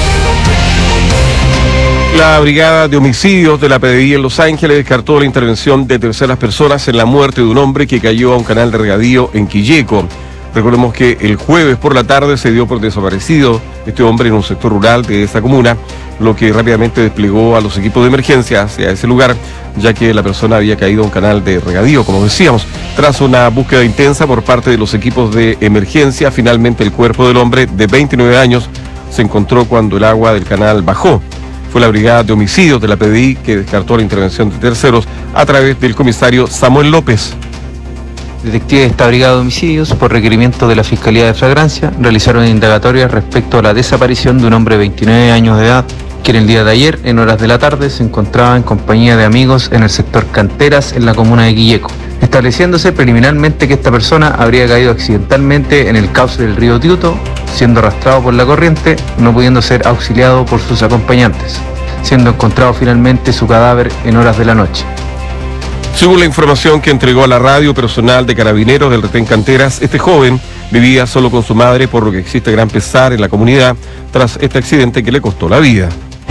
La Brigada de Homicidios de la P D I en Los Ángeles descartó la intervención de terceras personas en la muerte de un hombre que cayó a un canal de regadío en Quilleco. Recordemos que el jueves por la tarde se dio por desaparecido este hombre en un sector rural de esta comuna, lo que rápidamente desplegó a los equipos de emergencia hacia ese lugar, ya que la persona había caído a un canal de regadío, como decíamos. Tras una búsqueda intensa por parte de los equipos de emergencia, finalmente el cuerpo del hombre de veintinueve años se encontró cuando el agua del canal bajó. Fue la Brigada de Homicidios de la P D I que descartó la intervención de terceros a través del comisario Samuel López. Detectives de esta Brigada de Homicidios, por requerimiento de la Fiscalía de Flagrancia, realizaron indagatorias respecto a la desaparición de un hombre de veintinueve años de edad, que en el día de ayer, en horas de la tarde, se encontraba en compañía de amigos en el sector Canteras, en la comuna de Quilleco, estableciéndose preliminarmente que esta persona habría caído accidentalmente en el cauce del río Tiuto, siendo arrastrado por la corriente, no pudiendo ser auxiliado por sus acompañantes, siendo encontrado finalmente su cadáver en horas de la noche. Según la información que entregó a la radio personal de Carabineros del retén Canteras, este joven vivía solo con su madre, por lo que existe gran pesar en la comunidad tras este accidente que le costó la vida.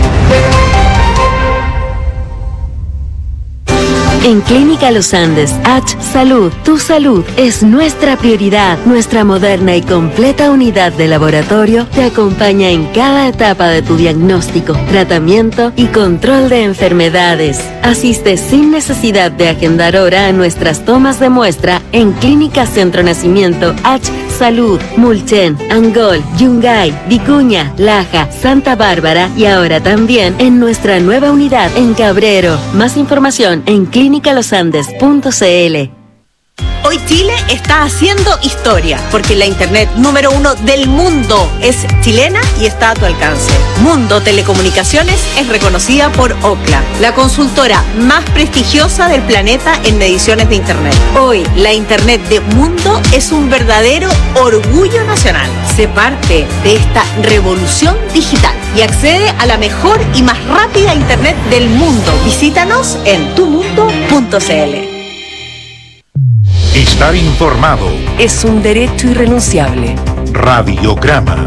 En Clínica Los Andes, H Salud, tu salud es nuestra prioridad. Nuestra moderna y completa unidad de laboratorio te acompaña en cada etapa de tu diagnóstico, tratamiento y control de enfermedades. Asiste sin necesidad de agendar hora a nuestras tomas de muestra en Clínica Centro Nacimiento, H Salud, Mulchen, Angol, Yungay, Vicuña, Laja, Santa Bárbara y ahora también en nuestra nueva unidad en Cabrero. Más información en clínica los andes punto c l. Hoy Chile está haciendo historia, porque la internet número uno del mundo es chilena y está a tu alcance. Mundo Telecomunicaciones es reconocida por Ookla, la consultora más prestigiosa del planeta en mediciones de internet. Hoy, la internet de Mundo es un verdadero orgullo nacional. Sé parte de esta revolución digital y accede a la mejor y más rápida internet del mundo. Visítanos en tu mundo punto c l. Estar informado Es un derecho irrenunciable. Radiograma.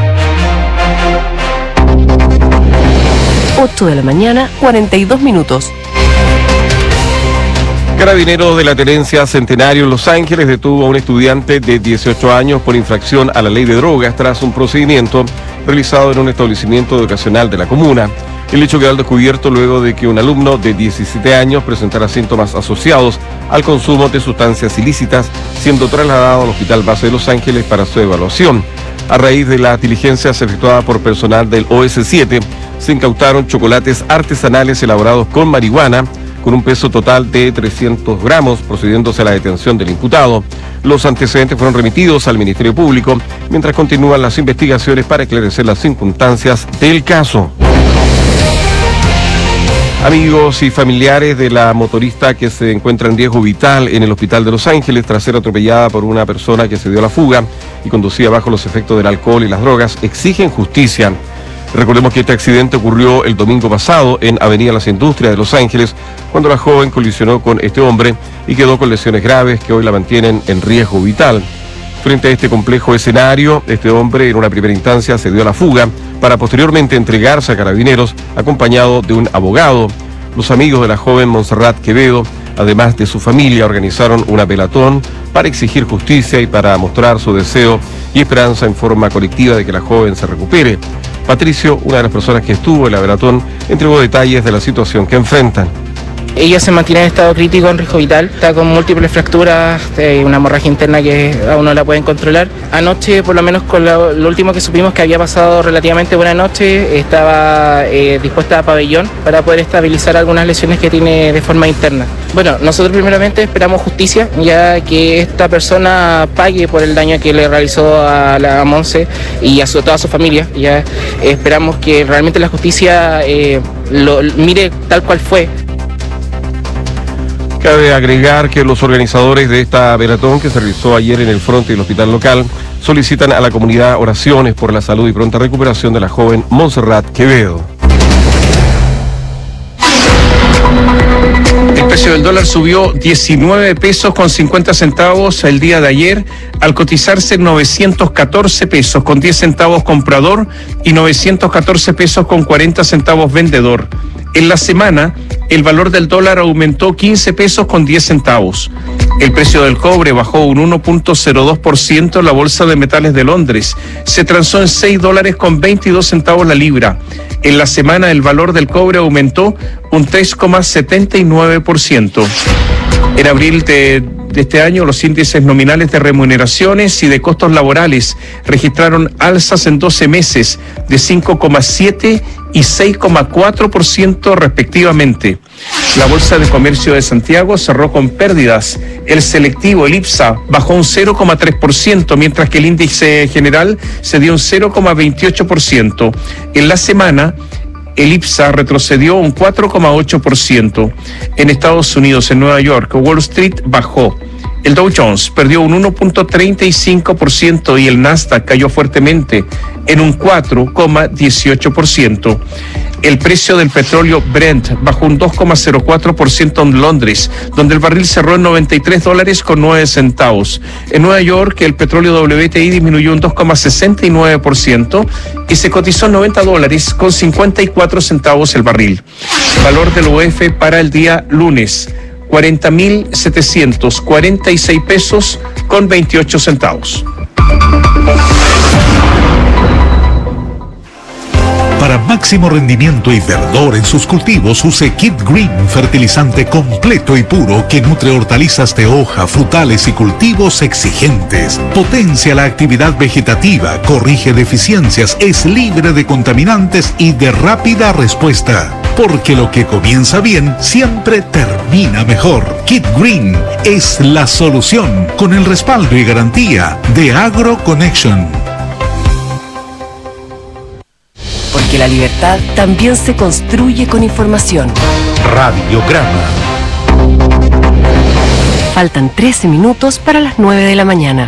ocho de la mañana, cuarenta y dos minutos. Carabineros de la Tenencia Centenario en Los Ángeles detuvo a un estudiante de dieciocho años por infracción a la ley de drogas tras un procedimiento realizado en un establecimiento educacional de la comuna. El hecho quedó al descubierto luego de que un alumno de diecisiete años presentara síntomas asociados al consumo de sustancias ilícitas, siendo trasladado al Hospital Base de Los Ángeles para su evaluación. A raíz de las diligencias efectuadas por personal del O S siete, se incautaron chocolates artesanales elaborados con marihuana, con un peso total de trescientos gramos, procediéndose a la detención del imputado. Los antecedentes fueron remitidos al Ministerio Público, mientras continúan las investigaciones para esclarecer las circunstancias del caso. Amigos y familiares de la motorista que se encuentra en riesgo vital en el Hospital de Los Ángeles tras ser atropellada por una persona que se dio a la fuga y conducía bajo los efectos del alcohol y las drogas, exigen justicia. Recordemos que este accidente ocurrió el domingo pasado en Avenida Las Industrias de Los Ángeles, cuando la joven colisionó con este hombre y quedó con lesiones graves que hoy la mantienen en riesgo vital. Frente a este complejo escenario, este hombre en una primera instancia se dio a la fuga para posteriormente entregarse a Carabineros acompañado de un abogado. Los amigos de la joven Montserrat Quevedo, además de su familia, organizaron una velatón para exigir justicia y para mostrar su deseo y esperanza en forma colectiva de que la joven se recupere. Patricio, una de las personas que estuvo en la velatón, entregó detalles de la situación que enfrentan. Ella se mantiene en estado crítico en riesgo vital, está con múltiples fracturas, eh, una hemorragia interna que aún no la pueden controlar. Anoche, por lo menos con lo, lo último que supimos que había pasado relativamente buena noche, estaba eh, dispuesta a pabellón para poder estabilizar algunas lesiones que tiene de forma interna. Bueno, nosotros primeramente esperamos justicia, ya que esta persona pague por el daño que le realizó a la Monse y a, su, a toda su familia. Ya eh, esperamos que realmente la justicia eh, lo mire tal cual fue. Cabe agregar que los organizadores de esta maratón que se realizó ayer en el frente del hospital local solicitan a la comunidad oraciones por la salud y pronta recuperación de la joven Montserrat Quevedo. El precio del dólar subió diecinueve pesos con cincuenta centavos el día de ayer, al cotizarse en novecientos catorce pesos con diez centavos comprador y novecientos catorce pesos con cuarenta centavos vendedor. En la semana, el valor del dólar aumentó quince pesos con diez centavos. El precio del cobre bajó un uno punto cero dos por ciento en la Bolsa de Metales de Londres. Se transó en seis dólares con veintidós centavos la libra. En la semana, el valor del cobre aumentó un tres coma setenta y nueve por ciento. En abril de, de este año, los índices nominales de remuneraciones y de costos laborales registraron alzas en doce meses de cinco coma siete y seis coma cuatro por ciento respectivamente. La Bolsa de Comercio de Santiago cerró con pérdidas. El selectivo, el IPSA, bajó un cero coma tres por ciento, mientras que el índice general se dio un cero coma veintiocho por ciento. En la semana, el IPSA retrocedió un cuatro coma ocho por ciento. En Estados Unidos, en Nueva York, Wall Street bajó. El Dow Jones perdió un uno punto treinta y cinco por ciento y el Nasdaq cayó fuertemente en un cuatro coma dieciocho por ciento. El precio del petróleo Brent bajó un dos coma cero cuatro por ciento en Londres, donde el barril cerró en noventa y tres dólares con nueve centavos. En Nueva York, el petróleo W T I disminuyó un dos coma sesenta y nueve por ciento y se cotizó en noventa dólares con cincuenta y cuatro centavos el barril. Valor del U F para el día lunes: cuarenta mil setecientos cuarenta y seis pesos con veintiocho centavos. Para máximo rendimiento y verdor en sus cultivos, use Kit Green, fertilizante completo y puro que nutre hortalizas de hoja, frutales y cultivos exigentes. Potencia la actividad vegetativa, corrige deficiencias, es libre de contaminantes y de rápida respuesta. Porque lo que comienza bien siempre termina mejor. Kit Green es la solución, con el respaldo y garantía de AgroConnection. Porque la libertad también se construye con información. Radiograma. Faltan trece minutos para las nueve de la mañana.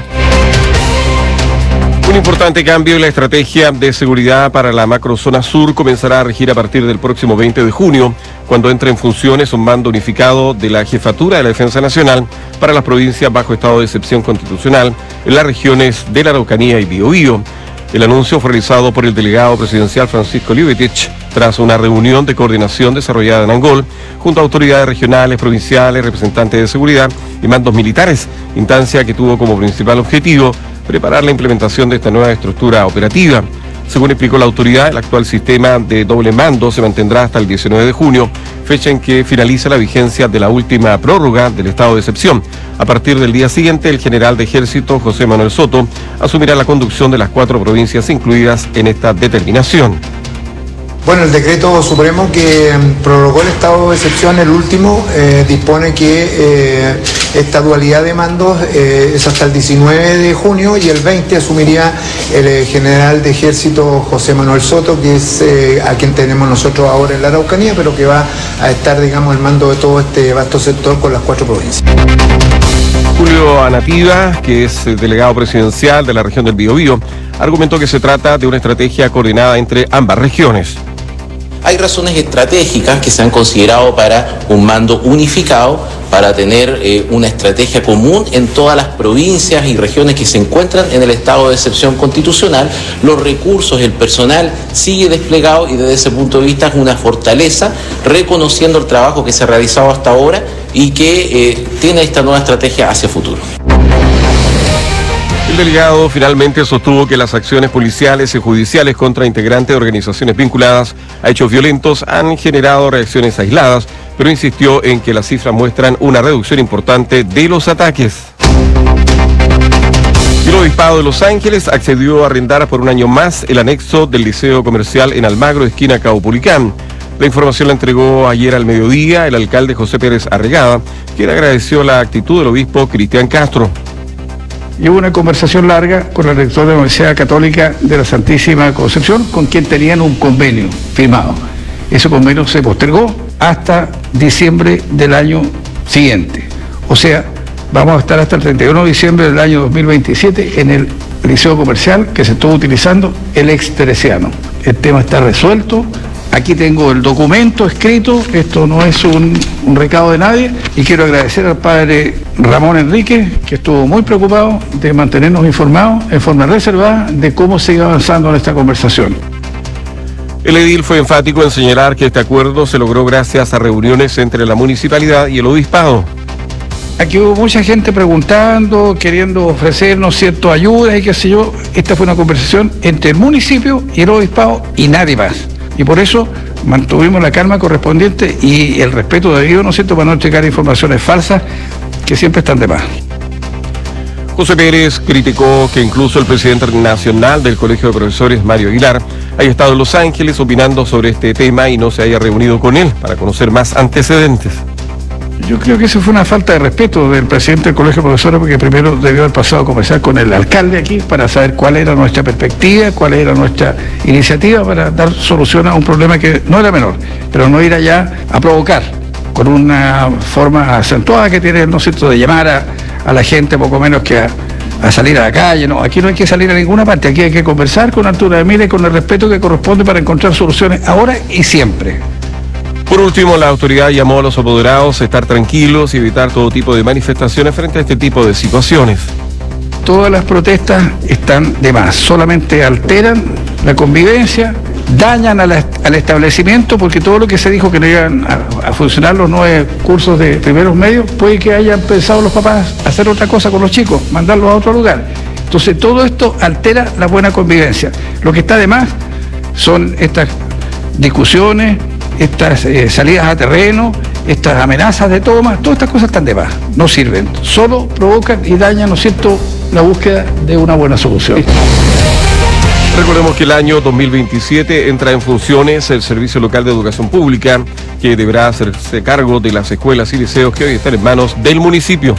Un importante cambio en la estrategia de seguridad para la macrozona sur comenzará a regir a partir del próximo veinte de junio, cuando entre en funciones un mando unificado de la Jefatura de la Defensa Nacional para las provincias bajo estado de excepción constitucional en las regiones de la Araucanía y Biobío. El anuncio fue realizado por el delegado presidencial Francisco Liubetich tras una reunión de coordinación desarrollada en Angol junto a autoridades regionales, provinciales, representantes de seguridad y mandos militares, instancia que tuvo como principal objetivo preparar la implementación de esta nueva estructura operativa. Según explicó la autoridad, el actual sistema de doble mando se mantendrá hasta el diecinueve de junio, fecha en que finaliza la vigencia de la última prórroga del estado de excepción. A partir del día siguiente, el general de Ejército, José Manuel Soto, asumirá la conducción de las cuatro provincias incluidas en esta determinación. Bueno, el decreto supremo que prorrogó el estado de excepción, el último, eh, dispone que eh, esta dualidad de mandos eh, es hasta el diecinueve de junio y el veinte asumiría el eh, general de Ejército José Manuel Soto, que es eh, a quien tenemos nosotros ahora en la Araucanía, pero que va a estar, digamos, al mando de todo este vasto sector con las cuatro provincias. Julio Anativa, que es delegado presidencial de la región del Biobío, argumentó que se trata de una estrategia coordinada entre ambas regiones. Hay razones estratégicas que se han considerado para un mando unificado, para tener eh, una estrategia común en todas las provincias y regiones que se encuentran en el estado de excepción constitucional. Los recursos, el personal sigue desplegado y desde ese punto de vista es una fortaleza, reconociendo el trabajo que se ha realizado hasta ahora y que eh, tiene esta nueva estrategia hacia futuro. El delegado finalmente sostuvo que las acciones policiales y judiciales contra integrantes de organizaciones vinculadas a hechos violentos han generado reacciones aisladas, pero insistió en que las cifras muestran una reducción importante de los ataques. Y el Obispado de Los Ángeles accedió a arrendar por un año más el anexo del Liceo Comercial en Almagro, esquina Caupolicán. La información la entregó ayer al mediodía el alcalde José Pérez Arregada, quien agradeció la actitud del obispo Cristian Castro. Y hubo una conversación larga con el rector de la Universidad Católica de la Santísima Concepción, con quien tenían un convenio firmado. Ese convenio se postergó hasta diciembre del año siguiente. O sea, vamos a estar hasta el treinta y uno de diciembre del año dos mil veintisiete en el liceo comercial que se estuvo utilizando, el ex teresiano. El tema está resuelto. Aquí tengo el documento escrito, esto no es un, un recado de nadie, y quiero agradecer al padre Ramón Enrique, que estuvo muy preocupado de mantenernos informados en forma reservada de cómo se iba avanzando en esta conversación. El edil fue enfático en señalar que este acuerdo se logró gracias a reuniones entre la municipalidad y el obispado. Aquí hubo mucha gente preguntando, queriendo ofrecernos ciertas ayudas y qué sé yo. Esta fue una conversación entre el municipio y el obispado y nadie más. Y por eso mantuvimos la calma correspondiente y el respeto debido, ¿no es cierto?, para no entregar informaciones falsas que siempre están de más. José Pérez criticó que incluso el presidente nacional del Colegio de Profesores, Mario Aguilar, haya estado en Los Ángeles opinando sobre este tema y no se haya reunido con él para conocer más antecedentes. Yo creo que eso fue una falta de respeto del presidente del Colegio de Profesores, porque primero debió haber pasado a conversar con el alcalde aquí para saber cuál era nuestra perspectiva, cuál era nuestra iniciativa para dar solución a un problema que no era menor, pero no ir allá a provocar con una forma acentuada que tiene, ¿no es cierto?, de llamar a, a la gente poco menos que a, a salir a la calle. No, aquí no hay que salir a ninguna parte, aquí hay que conversar con altura de mira y con el respeto que corresponde para encontrar soluciones ahora y siempre. Por último, la autoridad llamó a los apoderados a estar tranquilos y evitar todo tipo de manifestaciones frente a este tipo de situaciones. Todas las protestas están de más, solamente alteran la convivencia, dañan a la, al establecimiento, porque todo lo que se dijo que no iban a, a funcionar los nueve cursos de primeros medios, puede que hayan pensado los papás hacer otra cosa con los chicos, mandarlos a otro lugar. Entonces todo esto altera la buena convivencia. Lo que está de más son estas discusiones, estas eh, salidas a terreno, estas amenazas de toma, todas estas cosas están de más, no sirven, solo provocan y dañan, ¿no es cierto?, la búsqueda de una buena solución. Recordemos que el año dos mil veintisiete entra en funciones el Servicio Local de Educación Pública, que deberá hacerse cargo de las escuelas y liceos que hoy están en manos del municipio.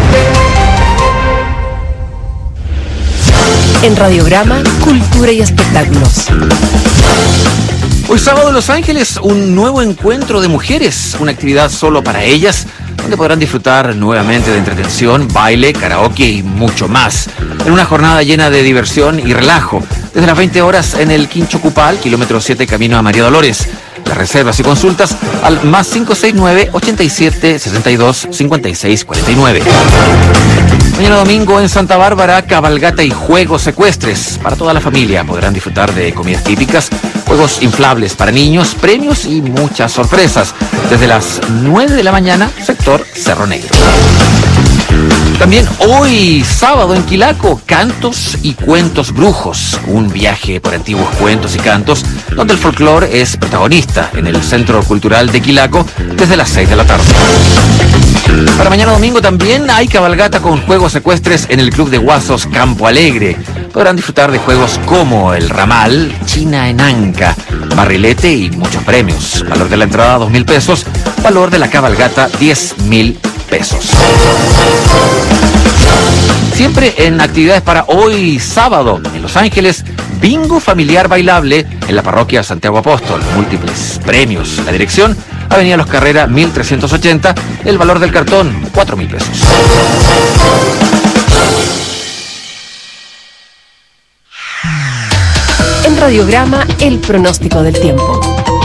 En Radiograma, Cultura y Espectáculos. Hoy sábado en Los Ángeles, un nuevo encuentro de mujeres, una actividad solo para ellas, donde podrán disfrutar nuevamente de entretención, baile, karaoke y mucho más. En una jornada llena de diversión y relajo, desde las veinte horas en el Quincho Cupal, kilómetro siete, camino a María Dolores. Las reservas y consultas al más cinco seis nueve, ochenta y siete, sesenta y dos, cincuenta y seis cuarenta y nueve. Mañana domingo en Santa Bárbara, cabalgata y juegos ecuestres. Para toda la familia podrán disfrutar de comidas típicas, juegos inflables para niños, premios y muchas sorpresas. Desde las nueve de la mañana, sector Cerro Negro. También hoy, sábado, en Quilaco, Cantos y Cuentos Brujos. Un viaje por antiguos cuentos y cantos, donde el folclore es protagonista en el Centro Cultural de Quilaco desde las seis de la tarde. Para mañana domingo también hay cabalgata con juegos ecuestres en el Club de Guasos Campo Alegre. Podrán disfrutar de juegos como el ramal, China en Anca, barrilete y muchos premios. Valor de la entrada dos mil pesos, valor de la cabalgata diez mil pesos. Siempre en actividades para hoy sábado en Los Ángeles, bingo familiar bailable en la parroquia Santiago Apóstol. Múltiples premios. La dirección, Avenida Los Carrera mil trescientos ochenta. El valor del cartón, cuatro mil pesos. En Radiograma, el pronóstico del tiempo.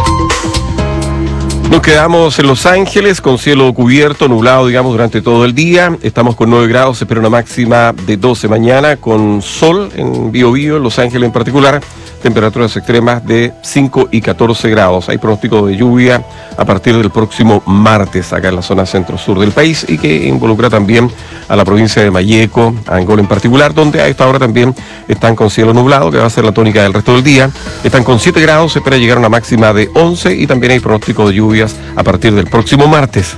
Nos quedamos en Los Ángeles con cielo cubierto, nublado, digamos, durante todo el día. Estamos con nueve grados, se espera una máxima de doce mañana, con sol en Biobío, en Los Ángeles en particular. temperaturas extremas de cinco y catorce grados. Hay pronóstico de lluvia a partir del próximo martes acá en la zona centro-sur del país y que involucra también a la provincia de Malleco, a Angol en particular, donde a esta hora también están con cielo nublado, que va a ser la tónica del resto del día. Están con siete grados, se espera llegar a una máxima de once y también hay pronóstico de lluvias a partir del próximo martes.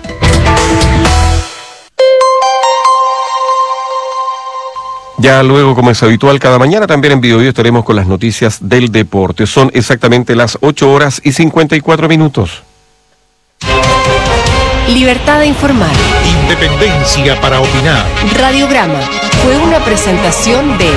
Ya luego, como es habitual cada mañana, también en Biobío estaremos con las noticias del deporte. Son exactamente las ocho horas y cincuenta y cuatro minutos. Libertad de informar. Independencia para opinar. Radiograma fue una presentación de...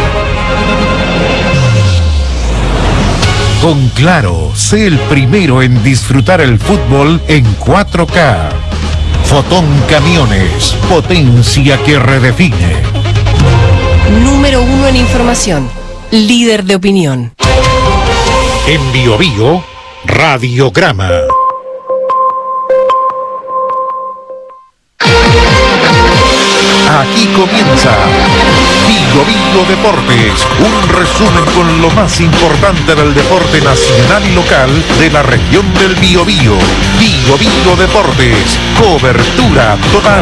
Con Claro, sé el primero en disfrutar el fútbol en cuatro K. Fotón Camiones, potencia que redefine. Número uno en información. Líder de opinión. En Biobío, Radiograma. Aquí comienza Biobío Deportes, un resumen con lo más importante del deporte nacional y local de la región del Biobío. Biobío Deportes, cobertura total.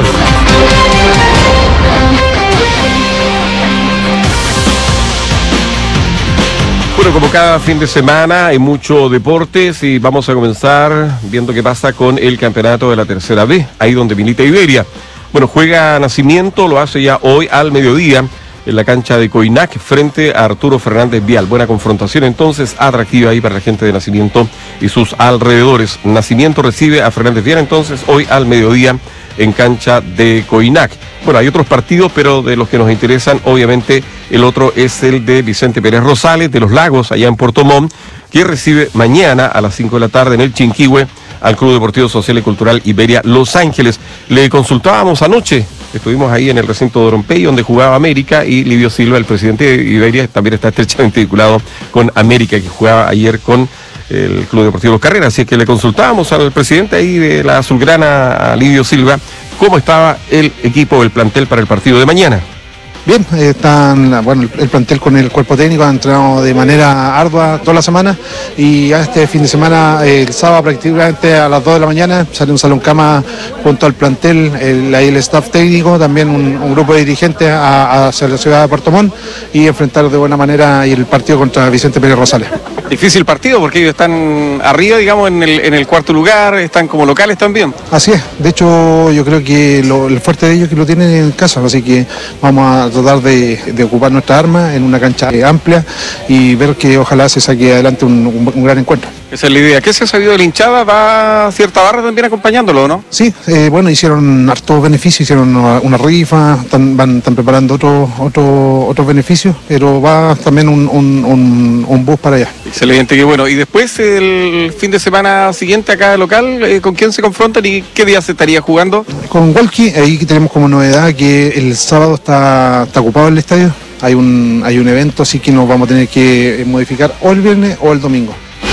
Bueno, como cada fin de semana hay mucho deportes y vamos a comenzar viendo qué pasa con el campeonato de la tercera B, ahí donde milita Iberia. Bueno, juega Nacimiento, lo hace ya hoy al mediodía en la cancha de Coinac frente a Arturo Fernández Vial. Buena confrontación entonces, atractiva ahí para la gente de Nacimiento y sus alrededores. Nacimiento recibe a Fernández Vial entonces hoy al mediodía en cancha de Coinac. Bueno, hay otros partidos, pero de los que nos interesan, obviamente, el otro es el de Vicente Pérez Rosales, de Los Lagos, allá en Puerto Montt, que recibe mañana a las cinco de la tarde en el Chinquihue al Club Deportivo Social y Cultural Iberia Los Ángeles. Le consultábamos anoche, estuvimos ahí en el recinto de Orompey, donde jugaba América, y Livio Silva, el presidente de Iberia, también está estrechamente vinculado con América, que jugaba ayer con el Club Deportivo Los Carreras. Así que le consultábamos al presidente ahí de la azulgrana, a Livio Silva, cómo estaba el equipo, el plantel para el partido de mañana. Bien, están, bueno, el plantel con el cuerpo técnico ha entrenado de manera ardua toda la semana y este fin de semana, el sábado prácticamente a las dos de la mañana, sale un salón cama junto al plantel, el, ahí el staff técnico, también un, un grupo de dirigentes a, hacia la ciudad de Puerto Montt y enfrentar de buena manera el partido contra Vicente Pérez Rosales. Difícil partido porque ellos están arriba, digamos, en el, en el cuarto lugar, están como locales también. Así es, de hecho yo creo que lo, el fuerte de ellos es que lo tienen en casa, así que vamos a tratar de, de ocupar nuestra arma en una cancha amplia y ver que ojalá se saque adelante un, un, un gran encuentro. Esa es la idea. ¿Qué se ha sabido de la hinchada? ¿Va cierta barra también acompañándolo, no? Sí, eh, bueno, hicieron hartos beneficios, hicieron una, una rifa, están, van, están preparando otros otro, otros beneficios, pero va también un, un, un, un bus para allá. Excelente, qué bueno. Y después, el fin de semana siguiente acá local, eh, ¿con quién se confrontan y qué día se estaría jugando? Con Walkie, ahí tenemos como novedad que el sábado está, está ocupado el estadio, hay un, hay un evento, así que nos vamos a tener que modificar o el viernes o el domingo.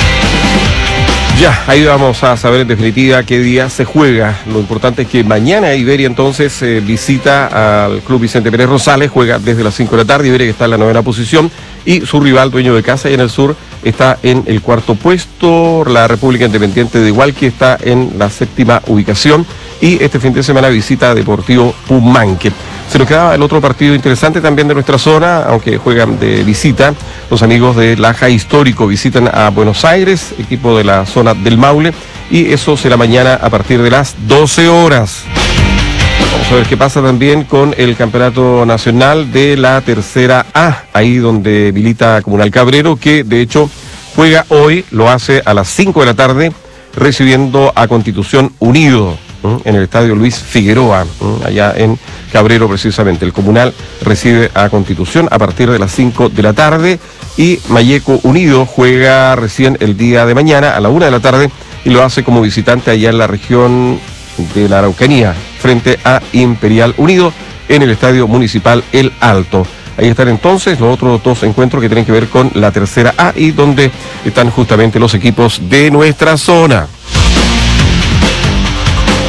Ya, ahí vamos a saber en definitiva qué día se juega. Lo importante es que mañana Iberia entonces eh, visita al Club Vicente Pérez Rosales, juega desde las cinco de la tarde, Iberia que está en la novena posición y su rival, dueño de casa y en el sur, está en el cuarto puesto. La República Independiente de Hualqui está en la séptima ubicación y este fin de semana visita Deportivo Pumanque. Se nos quedaba el otro partido interesante también de nuestra zona, aunque juegan de visita. Los amigos de Laja Histórico visitan a Buenos Aires, equipo de la zona del Maule, y eso será mañana a partir de las doce horas. Vamos a ver qué pasa también con el campeonato nacional de la tercera A, ahí donde milita Comunal Cabrero, que de hecho juega hoy, lo hace a las cinco de la tarde, recibiendo a Constitución Unido en el estadio Luis Figueroa, allá en Cabrero precisamente. El Comunal recibe a Constitución a partir de las cinco de la tarde y Malleco Unido juega recién el día de mañana a la una de la tarde y lo hace como visitante allá en la región de la Araucanía frente a Imperial Unido en el estadio municipal El Alto. Ahí están entonces los otros dos encuentros que tienen que ver con la tercera A y donde están justamente los equipos de nuestra zona.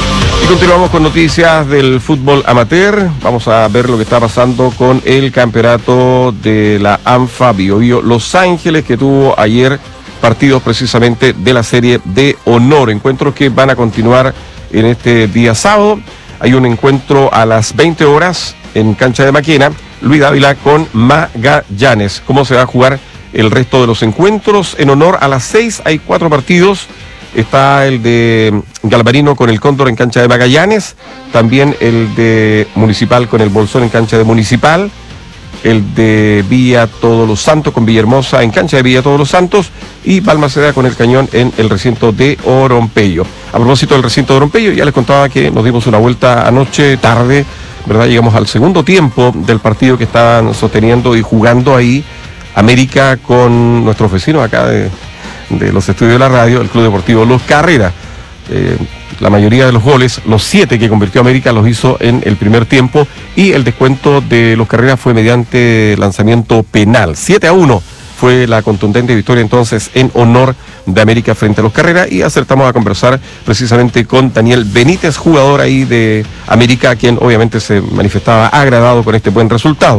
Y continuamos con noticias del fútbol amateur. Vamos a ver lo que está pasando con el campeonato de la ANFA Bio Bio Los Ángeles, que tuvo ayer partidos precisamente de la serie de honor. Encuentros que van a continuar en este día sábado. Hay un encuentro a las veinte horas en cancha de Maquena, Luis Dávila con Magallanes. ¿Cómo se va a jugar el resto de los encuentros? En honor a las seis hay cuatro partidos. Está el de Galvarino con el Cóndor en cancha de Magallanes, también el de Municipal con el Bolsón en cancha de Municipal, el de Villa Todos los Santos con Villahermosa en cancha de Villa Todos los Santos y Balmaceda con el Cañón en el recinto de Orompeyo. A propósito del recinto de Orompeyo, ya les contaba que nos dimos una vuelta anoche tarde, ¿verdad? Llegamos al segundo tiempo del partido que estaban sosteniendo y jugando ahí América con nuestros vecinos acá de... de los estudios de la radio, el Club Deportivo Los Carreras. Eh, la mayoría de los goles, los siete que convirtió América, los hizo en el primer tiempo y el descuento de Los Carreras fue mediante lanzamiento penal. siete a uno fue la contundente victoria entonces en honor de América frente a Los Carreras y acertamos a conversar precisamente con Daniel Benítez, jugador ahí de América, quien obviamente se manifestaba agradado con este buen resultado.